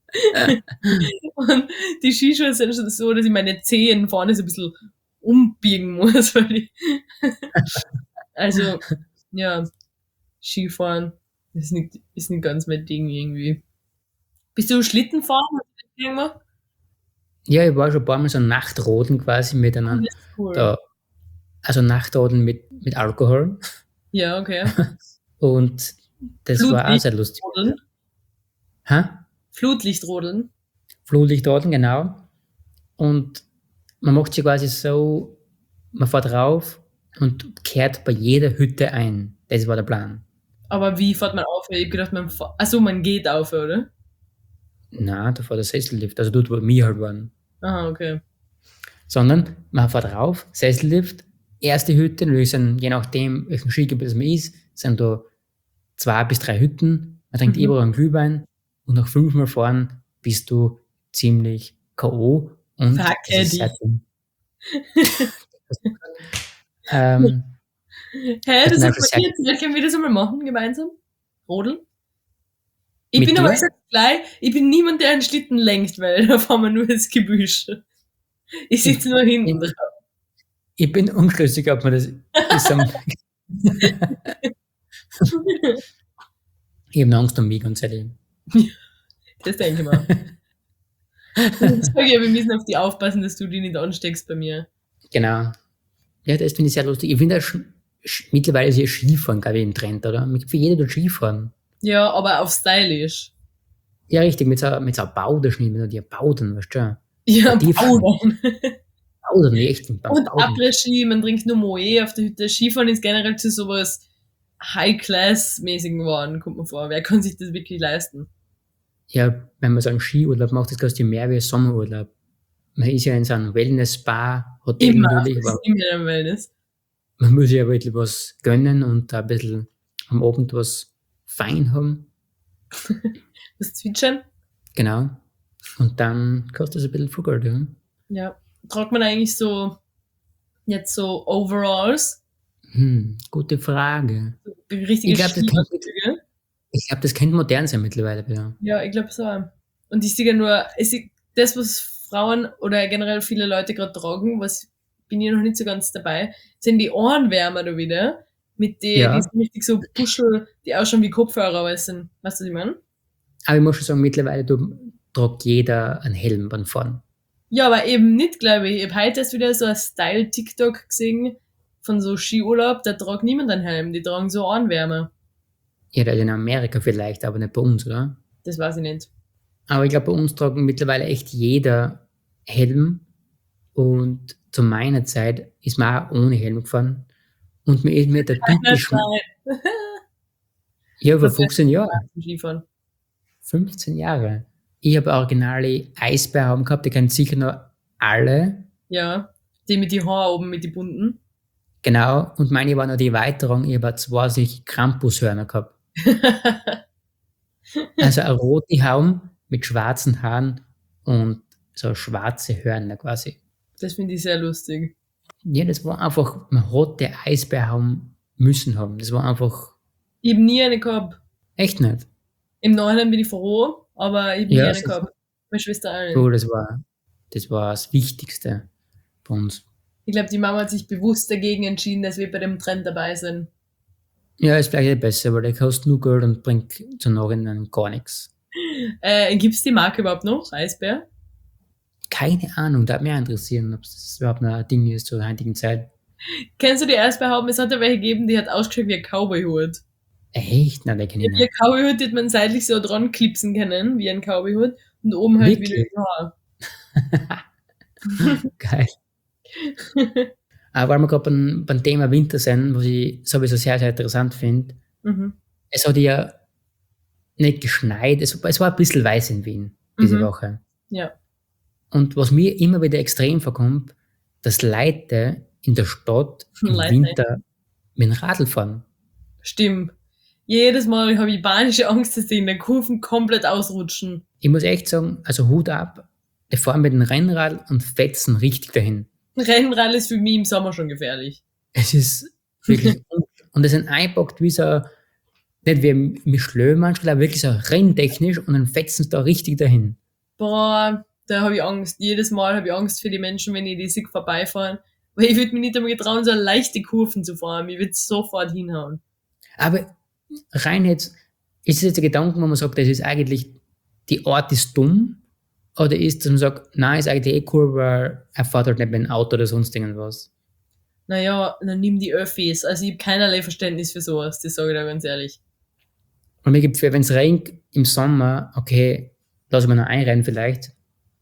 Und die Skischuhe sind schon so, dass ich meine Zehen vorne so ein bisschen umbiegen muss, weil ich, also, ja, Skifahren ist nicht ganz mein Ding irgendwie. Bist du Schlittenfahren? Hast du das gemacht? Ja, ich war schon ein paar Mal so Nachtrodeln quasi mit Oh, einem, das ist cool. da, also Nachtrodeln mit Alkohol. Ja, okay. Und das war auch sehr lustig. Flutlichtrodeln. Ha? Flutlichtrodeln. Flutlichtrodeln, genau. Und man macht sich quasi so, man fährt rauf und kehrt bei jeder Hütte ein. Das war der Plan. Aber wie fährt man auf? Ich hab gedacht, achso, man geht auf, oder? Na, da fährt der Sessellift, also dort, wo wir halt waren. Aha, okay. Sondern man fährt rauf, Sessellift, erste Hütte, natürlich sind, je nachdem, welchen Skigebiet es man ist, sind da 2 bis 3 Hütten, man trinkt überall einen Glühwein und nach 5-mal fahren bist du ziemlich K.O. und Fuck, es ist Eddie. sehr dumm. ähm, Hä, das das sind hat einfach man sehr, nie erzählt. Können wir das einmal machen, gemeinsam? Rodeln? Ich mit bin aber, dir? ich sag's gleich, ich bin niemand, der einen Schlitten lenkt, weil da fahren wir nur ins Gebüsch. Ich sitze nur hinten drauf. Ich bin unschlüssig, ob man das ist am, ich habe Angst um mich, ganz ehrlich. Das denke ich mal. Ich sage ja, wir müssen auf die aufpassen, dass du die nicht ansteckst bei mir. Genau. Ja, das finde ich sehr lustig. Ich finde auch mittlerweile ist ja Skifahren, glaube ich, im Trend, oder? Für jeder tut Skifahren. Ja, aber auf stylisch. Ja, richtig, mit so einem Bauderschnitt, mit so die Bauden, weißt du schon. Ja, Tiefschnitt. Baudern. Bauden, die echten Und Bauden. Après-Ski, man trinkt nur Moe auf der Hütte. Skifahren ist generell zu sowas High-Class-mäßigen geworden, kommt mir vor. Wer kann sich das wirklich leisten? Ja, wenn man so einen Skiurlaub macht, das kostet ja mehr wie ein Sommerurlaub. Man ist ja in so einem Wellness-Spa-Hotel Immer, natürlich, das aber ist immer ein Wellness. man muss ja wirklich was gönnen und da ein bisschen am Abend was fein haben. Das Zwitschern? Genau. Und dann kostet es ein bisschen viel Geld, ja. Ja. Tragt man eigentlich so, jetzt so Overalls? Gute Frage. So richtige Ich glaube, Skianzüge? das könnte modern sein mittlerweile wieder. Ja, ich glaube so. Und ich sehe ja nur, das, was Frauen oder generell viele Leute gerade tragen, was bin ich noch nicht so ganz dabei, sind die Ohrenwärmer da wieder. Mit denen, Ja. die sind richtig so Puschel, die ausschauen wie Kopfhörer, aber es sind, weißt du, was ich meine? Aber ich muss schon sagen, mittlerweile tragt jeder einen Helm beim Fahren. Ja, aber eben nicht, glaube ich. Ich habe heute erst wieder so ein Style-TikTok gesehen von so Skiurlaub, da tragt niemand einen Helm, die tragen so Ohrenwärmer. Ja, das ist in Amerika vielleicht, aber nicht bei uns, oder? Das weiß ich nicht. Aber ich glaube, bei uns tragen mittlerweile echt jeder Helm. Und zu meiner Zeit ist man auch ohne Helm gefahren. Und mir ist mir der typischen, Nein. ja, vor Das wäre 15 Jahren, zum Skifahren. 15 Jahre. Ich habe originale Eisbärhauben gehabt, die kennen sicher noch alle. Ja. Die mit die Haare oben, mit die bunten. Genau. Und meine war noch die Erweiterung. Ich habe zwei solche Krampushörner gehabt. Also eine rote Haube mit schwarzen Haaren und so schwarze Hörner quasi. Das finde ich sehr lustig. Ja, das war einfach, man hat die Eisbärhauben müssen haben. Das war einfach Ich habe nie eine gehabt. echt nicht. Im Nachhinein bin ich froh, aber ich habe nie Ja, eine gehabt. Meine Schwester auch so, nicht. das war das Wichtigste bei uns. Ich glaube, die Mama hat sich bewusst dagegen entschieden, dass wir bei dem Trend dabei sind. Ja, ist vielleicht besser, weil der kostet nur Geld und bringt zu Nachhinein gar nichts. Gibt's die Marke überhaupt noch? Eisbär? Keine Ahnung, da hat mich auch interessieren, ob das überhaupt noch ein Ding ist zur heutigen Zeit. Kennst du die Eisbärhauben? Es hat ja welche gegeben, die hat ausgeschaut wie ein Cowboyhut. Echt? Nein, der kenne ich Wie ein nicht. Cowboyhut, den man seitlich so dran klipsen können, wie ein Cowboyhut. Und oben halt wieder Wirklich? die Haare. Geil. Aber weil wir gerade beim Thema Winter sind, was ich sowieso sehr, sehr interessant finde, Mhm. es hat ja nicht geschneit, es war ein bisschen weiß in Wien diese Mhm. Woche. Ja. Und was mir immer wieder extrem vorkommt, dass Leute in der Stadt im Leute. Winter mit dem Radl fahren. Stimmt. Jedes Mal habe ich panische Angst, dass die in den Kurven komplett ausrutschen. Ich muss echt sagen, also Hut ab, die fahren mit dem Rennrad und fetzen richtig dahin. Rennrad ist für mich im Sommer schon gefährlich. Es ist wirklich, und das sind einpackt wie so, nicht wie ein Michelin manchmal, aber wirklich so renntechnisch und dann fetzen sie da richtig dahin. Boah, da habe ich Angst. Jedes Mal habe ich Angst für die Menschen, wenn ich die Sieg vorbeifahren. Weil ich würde mich nicht einmal getrauen, so leichte Kurven zu fahren. Ich würde sofort hinhauen. Aber rein jetzt, ist es jetzt ein Gedanke, wo man sagt, das ist eigentlich, die Art ist dumm, oder ist, dass man sagt, nein, ist eigentlich eh cool, weil er fährt halt nicht mit dem Auto oder sonst irgendwas. Naja, dann nimm die Öffis. Also ich habe keinerlei Verständnis für sowas, das sage ich da ganz ehrlich. Und mir gibt, wenn es regnet im Sommer, okay, lass ich noch einrennen vielleicht,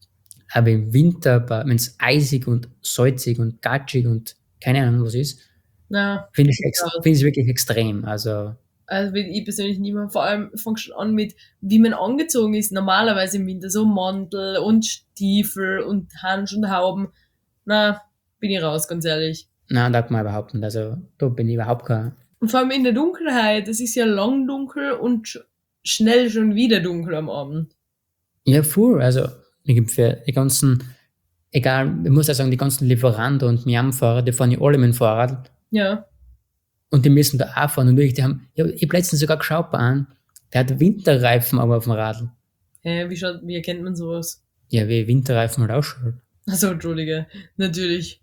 aber im Winter, wenn es eisig und salzig und gatschig und keine Ahnung was ist, Na, finde ich es wirklich extrem. Also will ich persönlich nicht mehr. Vor allem fängt schon an mit, wie man angezogen ist. Normalerweise im Winter so Mantel und Stiefel und Handschuhe und Hauben. Na, bin ich raus, ganz ehrlich. nein, da kann man überhaupt nicht. Also da bin ich überhaupt kein. Und vor allem in der Dunkelheit. Es ist ja lang dunkel und schnell schon wieder dunkel am Abend. Ja, voll. Also mir gibt für die ganzen, egal, ich muss ja sagen, die ganzen Lieferanten und Miam-Fahrer, die fahren ja alle mit dem Fahrrad. Ja. Und die müssen da auch fahren. Und wirklich, die haben, ich habe letztens sogar geschaut bei einem, der hat Winterreifen aber auf dem Radl. Wie erkennt man sowas? Ja, wie Winterreifen halt ausschaut. Achso, Entschuldige. Natürlich.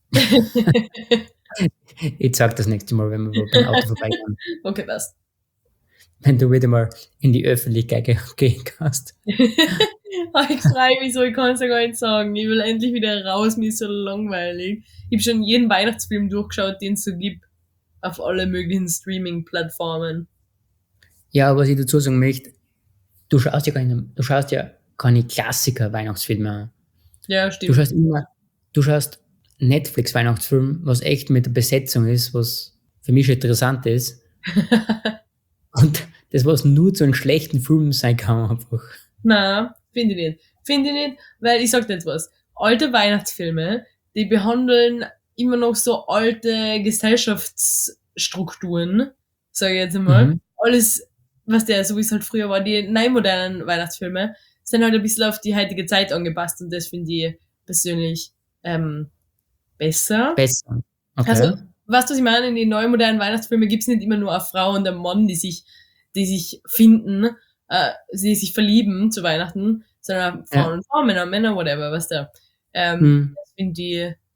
Ich sag das nächste Mal, wenn wir beim Auto vorbeigehen. Okay, passt. Wenn du wieder mal in die Öffentlichkeit gehen kannst. Ich freue mich so, ich kann es ja gar nicht sagen. Ich will endlich wieder raus, mir ist so langweilig. Ich habe schon jeden Weihnachtsfilm durchgeschaut, den es so gibt. Auf alle möglichen Streaming-Plattformen. Ja, was ich dazu sagen möchte, du schaust ja keine Klassiker-Weihnachtsfilme an. Ja, stimmt. Du schaust Netflix-Weihnachtsfilm, was echt mit der Besetzung ist, was für mich schon interessant ist. Und das, was nur zu einem schlechten Film sein kann, einfach. Na, finde ich nicht. Finde ich nicht, weil ich sag dir jetzt was. Alte Weihnachtsfilme, die behandeln immer noch so alte Gesellschaftsstrukturen, sage ich jetzt einmal. Mhm. Alles, so wie es halt früher war, die neumodernen Weihnachtsfilme, sind halt ein bisschen auf die heutige Zeit angepasst und das finde ich persönlich besser. Besser. Okay. Also, weißt du, was ich meine? In den neumodernen Weihnachtsfilmen gibt's nicht immer nur eine Frau und einen Mann, die sich finden, die sich verlieben zu Weihnachten, sondern Frauen und Frauen, Männer, Männer, whatever, weißt du. Das finde ich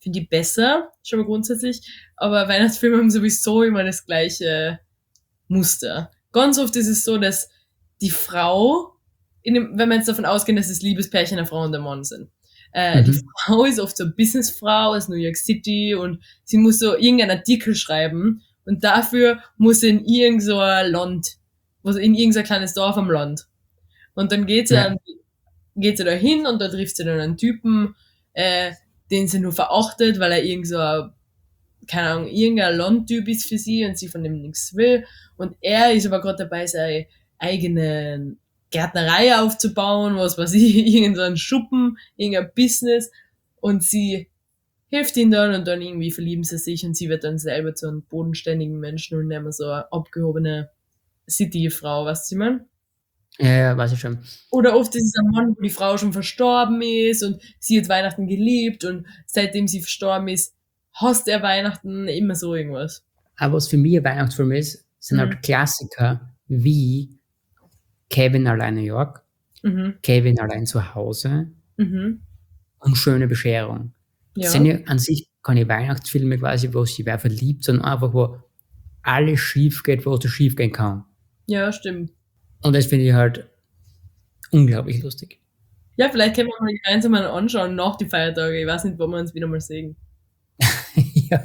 finde ich besser, schon mal grundsätzlich. Aber Weihnachtsfilme haben sowieso immer das gleiche Muster. Ganz oft ist es so, dass die Frau, wenn wir jetzt davon ausgehen, dass das Liebespärchen eine Frau und ein Mann sind, die Frau ist oft so eine Businessfrau aus New York City und sie muss so irgendeinen Artikel schreiben und dafür muss sie in irgend so ein Land, also in irgendein kleines Dorf am Land. Und dann geht sie da hin und da trifft sie dann einen Typen, den sie nur verachtet, weil er irgend so ein, keine Ahnung, irgendein Landtyp ist für sie und sie von dem nichts will. Und er ist aber gerade dabei, seine eigene Gärtnerei aufzubauen, was weiß ich, irgendeinen Schuppen, irgendein Business. Und sie hilft ihm dann und dann irgendwie verlieben sie sich und sie wird dann selber zu einem bodenständigen Menschen und nicht mehr so eine abgehobene City-Frau, weißt du, ich mein? Ja, weiß ich schon. Oder oft ist es ein Mann, wo die Frau schon verstorben ist und sie hat Weihnachten geliebt und seitdem sie verstorben ist, hasst er Weihnachten, immer so irgendwas. Aber was für mich ein Weihnachtsfilm ist, sind halt Klassiker wie Kevin allein New York, Kevin allein zu Hause und Schöne Bescherung. Das sind ja an sich keine Weihnachtsfilme quasi, wo sich wer verliebt, sondern einfach, wo alles schief geht, wo es schief gehen kann. Ja, stimmt. Und das finde ich halt unglaublich lustig. Ja, vielleicht können wir mal gemeinsam mal anschauen nach die Feiertage. Ich weiß nicht, wann wir uns wieder mal sehen. Ja.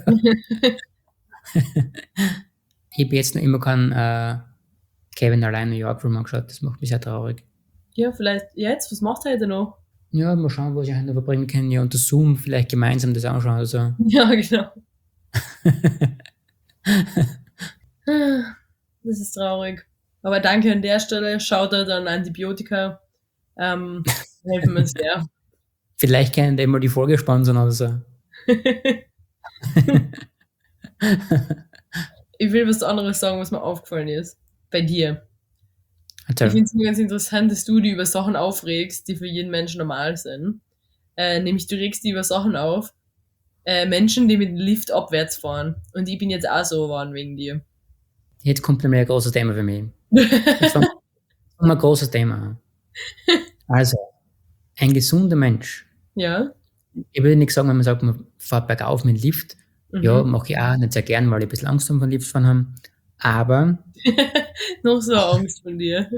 Ich habe jetzt noch immer keinen Kevin allein New York Film angeschaut. Das macht mich sehr traurig. Ja, vielleicht jetzt. Was macht er heute noch? Ja, mal schauen, was ich heute verbringen kann. Ja, unter Zoom vielleicht gemeinsam das anschauen. Also. Ja, genau. Das ist traurig. Aber danke an der Stelle. Schaut da dann Antibiotika. Helfen wir sehr. Vielleicht können die mal die Folge sponsern oder so. Ich will was anderes sagen, was mir aufgefallen ist. Bei dir. Erzähl. Ich finde es nur ganz interessant, dass du dich über Sachen aufregst, die für jeden Menschen normal sind. Nämlich du regst dich über Sachen auf. Menschen, die mit dem Lift abwärts fahren. Und ich bin jetzt auch so geworden wegen dir. Jetzt kommt nämlich ein großes Thema für mich. Jetzt fangen wir ein großes Thema an. Also, ein gesunder Mensch. Ja. Ich würde nicht sagen, wenn man sagt, man fährt bergauf mit dem Lift. Ja, mache ich auch nicht sehr gern, weil ich ein bisschen Angst um von Lift fahren habe. Aber. Noch so Angst von dir.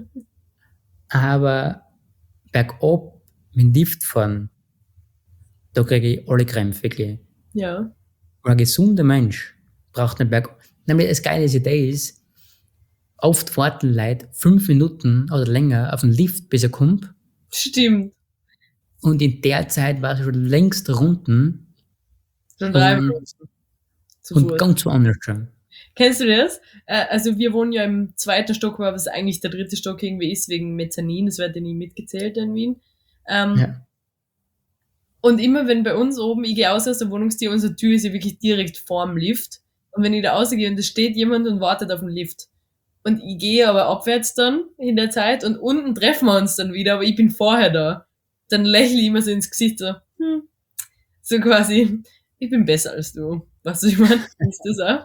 Aber bergab mit dem Lift fahren, da kriege ich alle Krämpfe, wirklich. Ja. Und ein gesunder Mensch braucht nicht bergab. Nämlich das geile Idee ist, oft warten Leute 5 Minuten oder länger auf den Lift, bis er kommt. Stimmt. Und in der Zeit war es schon längst unten. Schon 3 Minuten. Und ganz woanders schon. Kennst du das? Also wir wohnen ja im 2. Stock, was eigentlich der 3. Stock irgendwie ist, wegen Mezzanin. Das wird ja nie mitgezählt in Wien. Ja. Und immer wenn bei uns oben, ich gehe aus der Wohnungstür, unsere Tür ist ja wirklich direkt vorm Lift. Und wenn ich da rausgehe und da steht jemand und wartet auf den Lift. Und ich gehe aber abwärts dann in der Zeit und unten treffen wir uns dann wieder, aber ich bin vorher da. Dann lächle ich immer so ins Gesicht so, so quasi, ich bin besser als du. Weißt du, ich meine, ist das auch?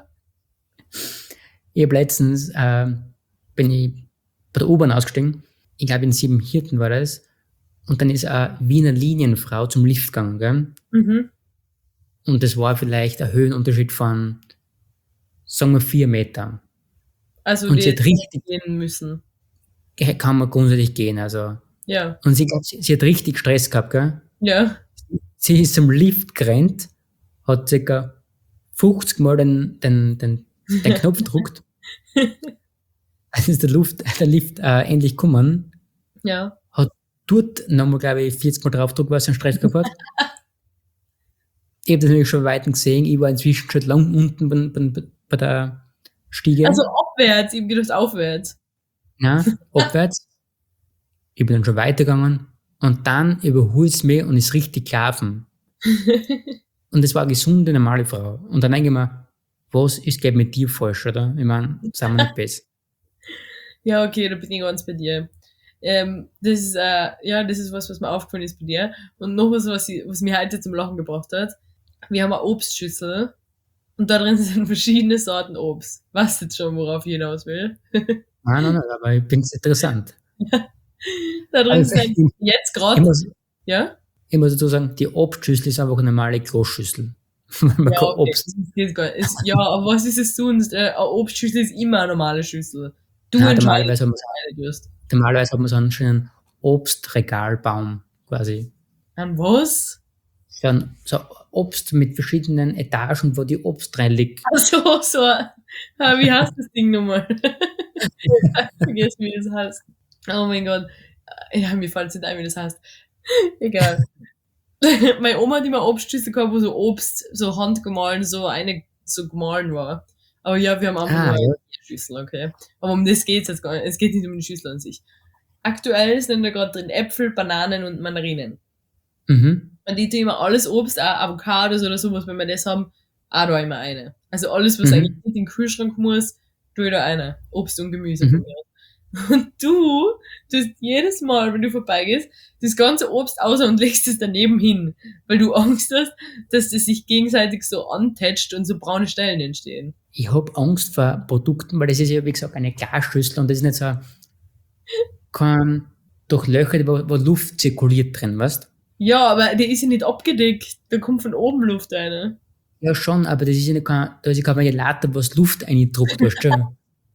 Ich habe letztens, bin ich bei der U-Bahn ausgestiegen, ich glaube in Siebenhirten war das, und dann ist eine Wiener Linienfrau zum Lift gegangen, gell? Und das war vielleicht ein Höhenunterschied von, sagen wir, 4 Meter. Also und die sie hat richtig gehen müssen. Kann man grundsätzlich gehen, also. Ja. Und sie hat richtig Stress gehabt, gell? Ja. Sie ist zum Lift gerannt, hat ca. 50 Mal den Knopf gedrückt. Als ist der Lift endlich gekommen. Ja. Hat dort nochmal, glaube ich, 40 Mal drauf gedrückt, weil sie einen Stress gehabt hat. Ich habe das natürlich schon weit gesehen. Ich war inzwischen schon lang unten bei der Stiege. Also abwärts, ich habe gedacht aufwärts. Ja, abwärts. Ich bin dann schon weitergegangen und dann überholt es mich und ist richtig gelaufen. Und das war eine gesunde, normale Frau. Und dann denke ich mir, was ist geht mit dir falsch, oder? Ich meine, sind wir nicht besser. Ja, okay, da bin ich ganz bei dir. Das ist was mir aufgefallen ist bei dir. Und noch was mir heute zum Lachen gebracht hat. Wir haben eine Obstschüssel und da drin sind verschiedene Sorten Obst. Weißt du jetzt schon, worauf ich hinaus will? Nein, aber ich finde es interessant. Da drin sind jetzt gerade. Ich muss dazu sagen, die Obstschüssel ist einfach eine normale Großschüssel. Weil man Ja, kein okay, Obst. das geht gar nicht. Ja, aber was ist es sonst? Eine Obstschüssel ist immer eine normale Schüssel. Du Nein, entscheidest, was du rein tust. normalerweise hat man so einen schönen Obstregalbaum quasi. An was? So Obst mit verschiedenen Etagen, wo die Obst rein liegt. Ach so, so. Wie heißt das Ding nochmal? Vergiss, wie das heißt. Oh mein Gott. Ja, mir fällt es nicht ein, wie das heißt. Egal. Meine Oma hat immer Obstschüssel gehabt, wo so Obst so handgemahlen, so gemahlen war. Aber ja, wir haben einfach nur Ja. eine Schüssel, okay. Aber um das geht's jetzt gar nicht. Es geht nicht um die Schüssel an sich. Aktuell sind da gerade drin Äpfel, Bananen und Mandarinen. Mhm. Und die tun immer alles Obst, auch Avocados oder sowas, wenn wir das haben, auch da immer eine. Also alles, was eigentlich nicht in den Kühlschrank muss, tue ich da eine. Obst und Gemüse von mir. Und du tust jedes Mal, wenn du vorbeigehst, das ganze Obst außer und legst es daneben hin, weil du Angst hast, dass das sich gegenseitig so antätscht und so braune Stellen entstehen. Ich habe Angst vor Produkten, weil das ist ja, wie gesagt, eine Glasschüssel und das ist nicht so kein durchlöchert, wo Luft zirkuliert drin, weißt? Ja, aber der ist ja nicht abgedeckt. Da kommt von oben Luft rein. Ja, schon, aber das ist ja nicht da ist ja kein Ventilator, was Luft eindruckt, weißt du?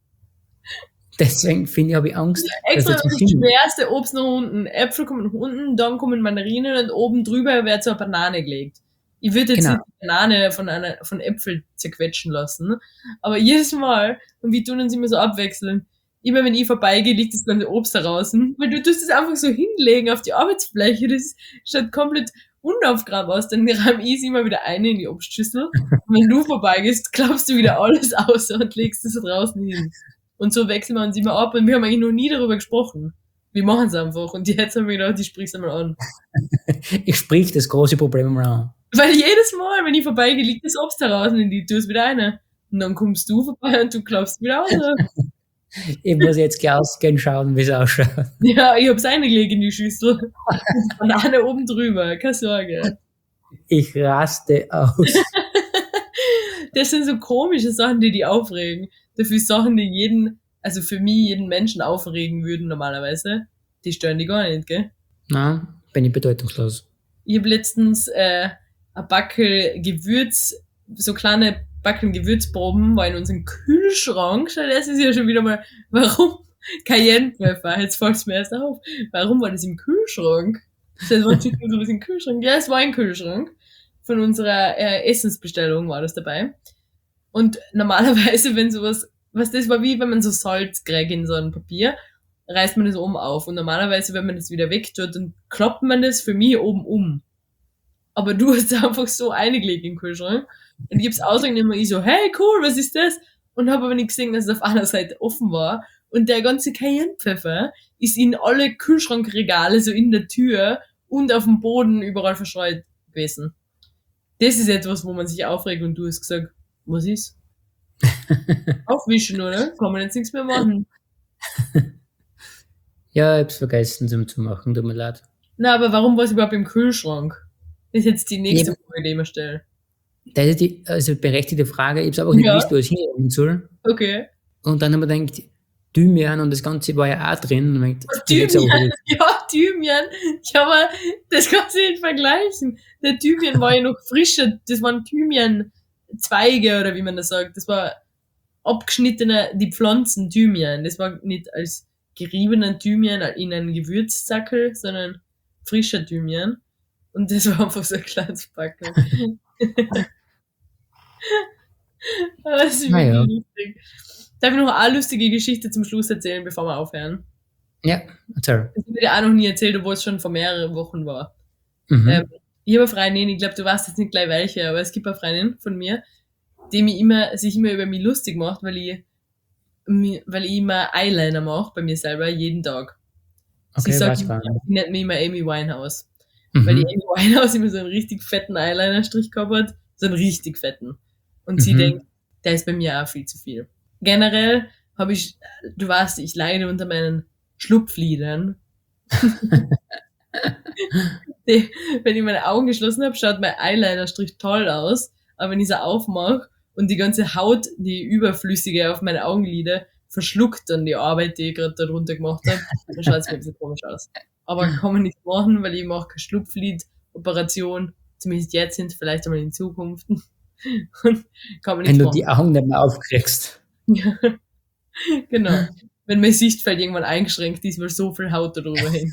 Deswegen habe ich Angst, dass Extra da zum das Schimmel. schwerste Obst nach unten. Äpfel kommen nach unten, dann kommen Mandarinen und oben drüber wird so eine Banane gelegt. Ich würde jetzt Genau. nicht die Banane von Äpfel zerquetschen lassen. Aber jedes Mal, und wir tun uns immer so abwechseln, immer wenn ich vorbeigehe, liegt das ganze Obst da draußen. Weil du tust es einfach so hinlegen auf die Arbeitsfläche. Das schaut komplett unaufgeräumt aus. Dann rahm ich es immer wieder ein in die Obstschüssel. Und wenn du vorbeigehst, klappst du wieder alles aus und legst es so draußen hin. Und so wechseln wir uns immer ab und wir haben eigentlich noch nie darüber gesprochen. Wir machen es einfach. Und jetzt haben wir gedacht, ich sprich's einmal an. Ich sprich das große Problem mal an. Weil jedes Mal, wenn ich vorbeigehe, liegt das Obst da draußen und die tust wieder eine. Und dann kommst du vorbei und du klappst wieder aus. Ich muss jetzt gleich ausgehen, schauen, wie es ausschaut. Ja, ich hab's eingelegt in die Schüssel. Banane oben drüber, keine Sorge. Ich raste aus. Das sind so komische Sachen, die aufregen. Dafür Sachen, die also für mich jeden Menschen aufregen würden normalerweise, die stören die gar nicht, gell? Nein, bin ich bedeutungslos. Ich habe letztens ein Backel Gewürz, so kleine Backeln Gewürzproben, war in unserem Kühlschrank. Schau, das ist ja schon wieder mal, warum Cayennepfeffer? Jetzt fällt es mir erst auf. Warum war das im Kühlschrank? Das war sowas im Kühlschrank. Ja, es war im Kühlschrank. Von unserer Essensbestellung war das dabei. Und normalerweise, wenn sowas, was das war, wie wenn man so Salz kriegt in so ein Papier, reißt man das oben auf. Und normalerweise, wenn man das wieder wegtut, dann klappt man das für mich oben um. Aber du hast einfach so eingelegt im Kühlschrank. Und ich hab's ausgenommen und ich so, hey, cool, was ist das? Und habe aber nicht gesehen, dass es auf einer Seite offen war. Und der ganze Cayennepfeffer ist in alle Kühlschrankregale, so in der Tür und auf dem Boden überall verstreut gewesen. Das ist etwas, wo man sich aufregt und du hast gesagt, was ist? Aufwischen, oder? Kann man jetzt nichts mehr machen. Ja, ich hab's vergessen zum zu machen, tut mir leid. Na, aber warum war es überhaupt im Kühlschrank? Das ist jetzt die nächste Ja. Frage, die ich mir stelle. Das ist die berechtigte Frage. Ich hab's einfach nicht Ja. gewusst, wo ich hinlegen soll. Okay. Und dann haben wir gedacht, Thymian und das Ganze war ja auch drin. Und ich dachte, Thymian, ja, Thymian. Ja, aber das kannst du nicht vergleichen. Der Thymian war ja noch frischer. Das waren Thymian-Zweige, oder wie man das sagt. Das war abgeschnittene, die Pflanzen Thymian. Das war nicht als geriebenen Thymian in einen Gewürzsackel, sondern frischer Thymian. Und das war einfach so ein kleines Backel. Aber das ist wirklich Naja. lustig. Darf ich noch eine lustige Geschichte zum Schluss erzählen, bevor wir aufhören? Ja, erzähl. Das habe ich dir auch noch nie erzählt, obwohl es schon vor mehreren Wochen war. Mhm. Ich habe eine Freundin, ich glaube, du weißt jetzt nicht gleich welche, aber es gibt eine Freundin von mir, die sich immer über mich lustig macht, weil ich immer Eyeliner mache bei mir selber jeden Tag. Okay, Sie sagt, weiß sie gar nicht. nennt mich immer Amy Winehouse. Weil die Mhm. Amy Winehouse immer so einen richtig fetten Eyeliner-Strich gehabt hat. So einen richtig fetten. Und sie Mhm. denkt, der ist bei mir auch viel zu viel. Generell habe ich, du weißt, ich leide unter meinen Schlupflidern. Wenn ich meine Augen geschlossen habe, schaut mein Eyeliner-Strich toll aus. Aber wenn ich sie aufmache und die ganze Haut, die überflüssige auf meine Augenlider, verschluckt dann die Arbeit, die ich gerade da drunter gemacht habe, dann schaut es mir ein bisschen komisch aus. Aber kann man nicht machen, weil ich mache keine Schlupflid-Operation. zumindest jetzt sind, vielleicht einmal in Zukunft. Und kann man Wenn nichts du machen. die Augen nicht mehr aufkriegst. Ja, genau. Wenn mein Sichtfeld irgendwann eingeschränkt ist, weil so viel Haut da drüber hängt.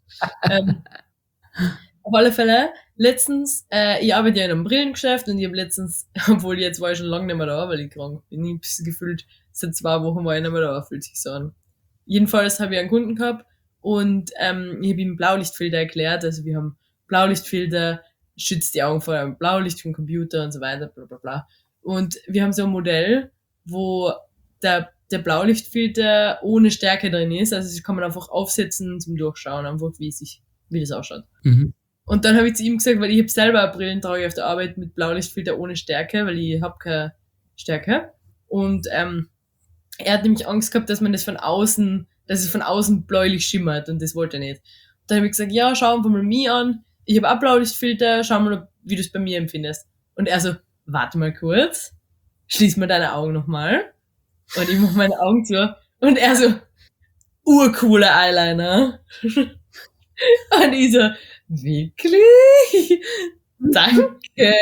Auf alle Fälle, letztens, ich arbeite ja in einem Brillengeschäft und ich habe letztens, obwohl jetzt war ich schon lange nicht mehr da, weil ich krank bin, ich hab's gefühlt, seit 2 Wochen war ich nicht mehr da, fühlt sich so an. Jedenfalls habe ich einen Kunden gehabt und ich habe ihm Blaulichtfilter erklärt, also wir haben Blaulichtfilter, schützt die Augen vor einem Blaulicht vom Computer und so weiter, bla bla bla. Und wir haben so ein Modell, wo der Blaulichtfilter ohne Stärke drin ist, also das kann man einfach aufsetzen zum Durchschauen, einfach wie das ausschaut. Mhm. Und dann habe ich zu ihm gesagt, weil ich habe selber eine Brillentrage auf der Arbeit mit Blaulichtfilter ohne Stärke, weil ich habe keine Stärke. Und er hat nämlich Angst gehabt, dass es von außen bläulich schimmert und das wollte er nicht. Und dann habe ich gesagt, ja, schau einfach mal mich an. Ich habe auch Blaulichtfilter, schau mal, wie du es bei mir empfindest. Und er so, warte mal kurz, schließ mal deine Augen nochmal. Und ich mache meine Augen zu. Und er so, urcooler Eyeliner. Und ich so, wirklich? Danke.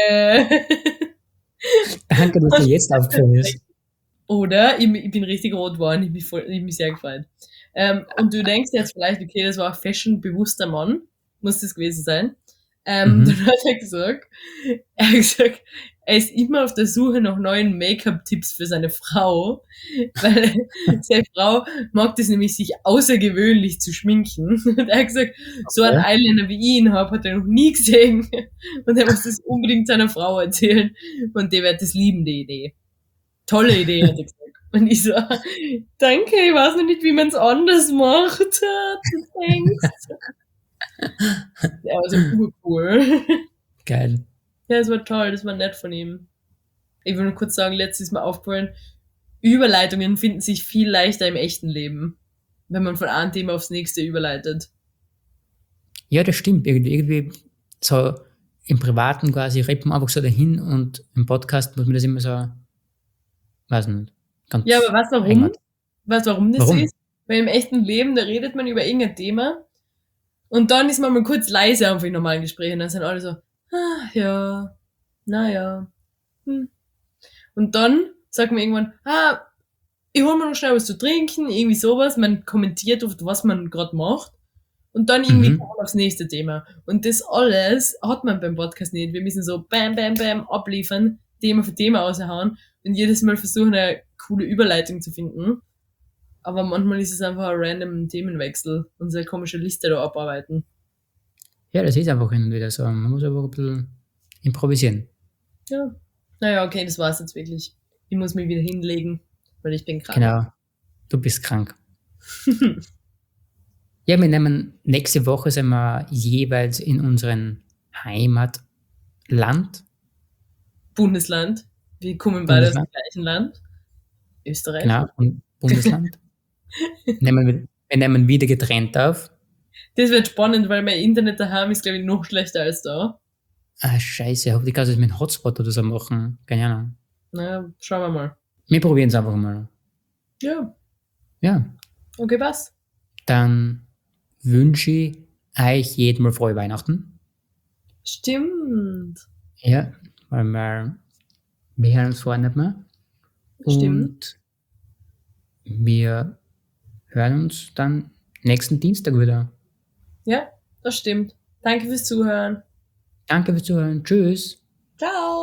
Danke, dass du jetzt aufgehört hast. Oder ich bin richtig rot geworden, ich bin sehr gefreut. Und du denkst jetzt vielleicht, okay, das war ein fashionbewusster Mann, muss das gewesen sein. Dann hat er gesagt, er ist immer auf der Suche nach neuen Make-up-Tipps für seine Frau, weil seine Frau mag das nämlich, sich außergewöhnlich zu schminken. Und er hat gesagt, so einen Eyeliner wie ich ihn habe, hat er noch nie gesehen. Und er muss das unbedingt seiner Frau erzählen. Und die wird das lieben, die Idee. Tolle Idee, hat er gesagt. Und ich so, danke, ich weiß noch nicht, wie man es anders macht. Du denkst. Ja, also urcool. Geil. Ja, das war toll, das war nett von ihm. Ich will nur kurz sagen, letztes ist mir aufgefallen, Überleitungen finden sich viel leichter im echten Leben, wenn man von einem Thema aufs nächste überleitet. Ja, das stimmt. Irgendwie so im Privaten quasi redet man einfach so dahin und im Podcast muss man das immer so, weiß nicht, ganz. Ja, aber weißt du warum? Heimat. Weißt du, warum das Warum? so ist? Weil im echten Leben, da redet man über irgendein Thema und dann ist man mal kurz leise einfach in normalen Gesprächen. Dann sind alle so, ja, naja. Und dann sagt man irgendwann, ich hol mir noch schnell was zu trinken, irgendwie sowas. Man kommentiert oft, was man gerade macht. Und dann irgendwie kommt man aufs nächste Thema. Und das alles hat man beim Podcast nicht. Wir müssen so bam, bam, bam abliefern, Thema für Thema raushauen und jedes Mal versuchen, eine coole Überleitung zu finden. Aber manchmal ist es einfach ein random Themenwechsel, unsere komische Liste da abarbeiten. Ja, das ist einfach hin und wieder so. Man muss einfach ein bisschen improvisieren. Ja. Naja, okay, das war's jetzt wirklich. Ich muss mich wieder hinlegen, weil ich bin krank. Genau. Du bist krank. Ja, wir nehmen nächste Woche sind wir jeweils in unseren Heimatland. Bundesland. Wir kommen beide aus dem gleichen Land. Österreich. Genau, und Bundesland. Wir nehmen wieder getrennt auf. Das wird spannend, weil mein Internet daheim ist, glaube ich, noch schlechter als da. Scheiße, hoffentlich kannst du das mit einem Hotspot oder so machen. Keine Ahnung. Naja, schauen wir mal. Wir probieren es einfach mal. Ja. Ja. Okay, was? Dann wünsche ich euch jedem mal frohe Weihnachten. Stimmt. Ja, weil wir hören uns vorher nicht mehr. Stimmt. Und wir hören uns dann nächsten Dienstag wieder. Ja, das stimmt. Danke fürs Zuhören. Danke fürs Zuhören. Tschüss. Ciao.